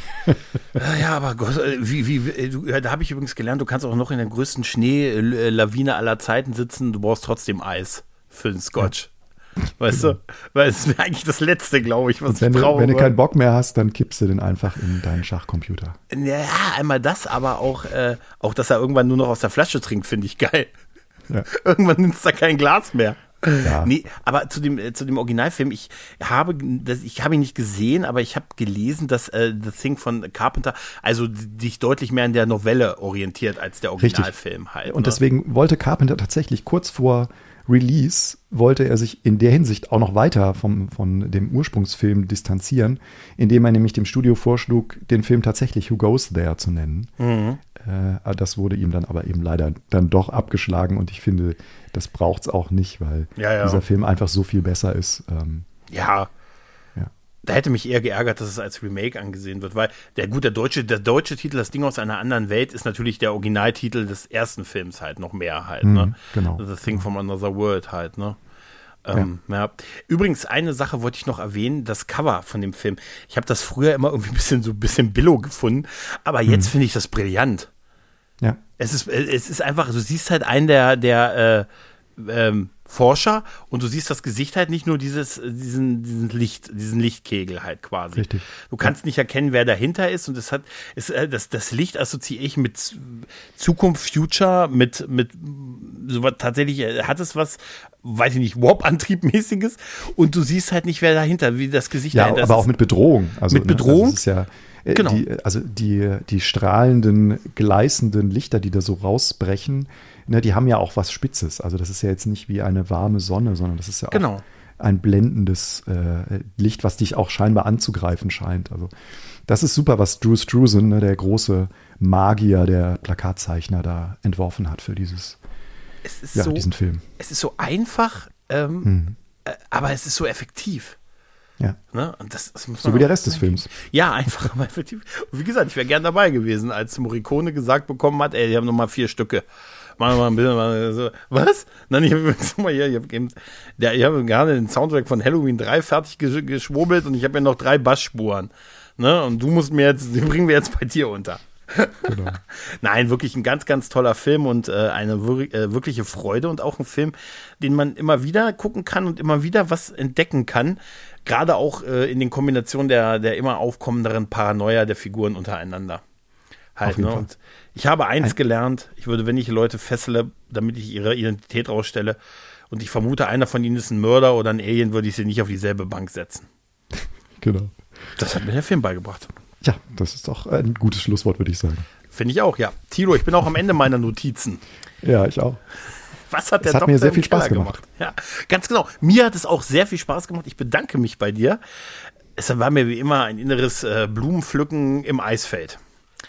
Ja, aber Gott, wie, wie, du, da habe ich übrigens gelernt, du kannst auch noch in der größten Schneelawine aller Zeiten sitzen, du brauchst trotzdem Eis für den Scotch. Ja. Weißt genau. du? Weil es wäre eigentlich das Letzte, glaube ich, was Und wenn ich brauche. Du, wenn du keinen Bock mehr hast, dann kippst du den einfach in deinen Schachcomputer. Ja, einmal das, aber auch, äh, auch dass er irgendwann nur noch aus der Flasche trinkt, finde ich geil. Ja. Irgendwann nimmst du da kein Glas mehr. Ja. Nee, aber zu dem, zu dem Originalfilm, ich habe, das, ich habe ihn nicht gesehen, aber ich habe gelesen, dass äh, The Thing von Carpenter also sich deutlich mehr an der Novelle orientiert als der Originalfilm Richtig. halt. Und ne? deswegen wollte Carpenter tatsächlich kurz vor Release, wollte er sich in der Hinsicht auch noch weiter vom, von dem Ursprungsfilm distanzieren, indem er nämlich dem Studio vorschlug, den Film tatsächlich Who Goes There zu nennen. Mhm. Äh, das wurde ihm dann aber eben leider dann doch abgeschlagen und ich finde, das braucht es auch nicht, weil ja, ja. dieser Film einfach so viel besser ist. Ähm, ja. ja. Da hätte mich eher geärgert, dass es als Remake angesehen wird, weil der gut, der deutsche, der deutsche Titel, das Ding aus einer anderen Welt, ist natürlich der Originaltitel des ersten Films halt noch mehr halt, mhm, ne? Genau. The Thing from Another World halt, ne? Ähm, ja. Ja. Übrigens, eine Sache wollte ich noch erwähnen, das Cover von dem Film. Ich habe das früher immer irgendwie ein bisschen so ein bisschen billow gefunden, aber jetzt mhm. finde ich das brillant. Ja. Es ist, es ist einfach, du siehst halt einen der, der äh, ähm, Forscher und du siehst das Gesicht halt nicht nur dieses, diesen, diesen Licht, diesen Lichtkegel halt quasi. Richtig. Du kannst nicht erkennen, wer dahinter ist und das hat, ist, das, das Licht assoziiere ich mit Zukunft, Future, mit, mit sowas tatsächlich, hat es was, weiß ich nicht, Warp-Antrieb-mäßiges und du siehst halt nicht, wer dahinter, wie das Gesicht ja, dahinter ist. Aber auch mit Bedrohung. Also, mit Bedrohung? Ne, also es ist ja Genau. Die, also die, die strahlenden, gleißenden Lichter, die da so rausbrechen, ne, die haben ja auch was Spitzes. Also das ist ja jetzt nicht wie eine warme Sonne, sondern das ist ja auch genau. ein blendendes äh, Licht, was dich auch scheinbar anzugreifen scheint. Also das ist super, was Drew Struzan, ne, der große Magier, der Plakatzeichner, da entworfen hat für dieses, es ist ja, so, diesen Film. Es ist so einfach, ähm, mhm. äh, aber es ist so effektiv. Ja. Ne? Und das, das muss so wie der Rest des Films. Ja, einfach. Aber effektiv. Und wie gesagt, ich wäre gern dabei gewesen, als Morricone gesagt bekommen hat, ey, die haben noch mal vier Stücke. Machen wir mal ein bisschen. Mal so. Was? Nein, ich habe mal hier, ich habe ja, ich hab gerade den Soundtrack von Halloween drei fertig gesch- geschwurbelt und ich habe ja noch drei Bassspuren. Ne? Und du musst mir jetzt, die bringen wir jetzt bei dir unter. Genau. Nein, wirklich ein ganz, ganz toller Film und äh, eine wir- äh, wirkliche Freude und auch ein Film, den man immer wieder gucken kann und immer wieder was entdecken kann. Gerade auch äh, in den Kombinationen der, der immer aufkommenderen Paranoia der Figuren untereinander. Halt, ne? Und ich habe eins ein- gelernt, ich würde, wenn ich Leute fessele, damit ich ihre Identität rausstelle und ich vermute, einer von ihnen ist ein Mörder oder ein Alien, würde ich sie nicht auf dieselbe Bank setzen. Genau. Das hat mir der Film beigebracht. Ja, das ist doch ein gutes Schlusswort, würde ich sagen. Finde ich auch, ja. Tilo, ich bin auch am Ende meiner Notizen. Ja, ich auch. Was hat der es hat Doktor mir sehr viel Spaß gemacht. gemacht? Ja, ganz genau. Mir hat es auch sehr viel Spaß gemacht. Ich bedanke mich bei dir. Es war mir wie immer ein inneres äh, Blumenpflücken im Eisfeld.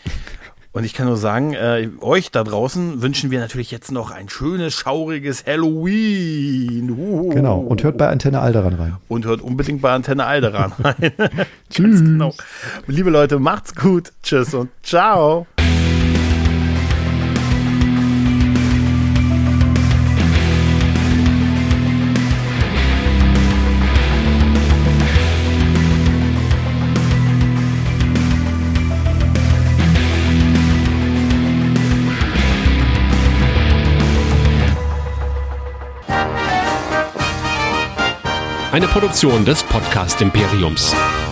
Und ich kann nur sagen, äh, euch da draußen wünschen wir natürlich jetzt noch ein schönes, schauriges Halloween. Uh. Genau. Und hört bei Antenne Alderan rein. Und hört unbedingt bei Antenne Alderan rein. Tschüss. Genau. Liebe Leute, macht's gut. Tschüss und ciao. Eine Produktion des Podcast Imperiums.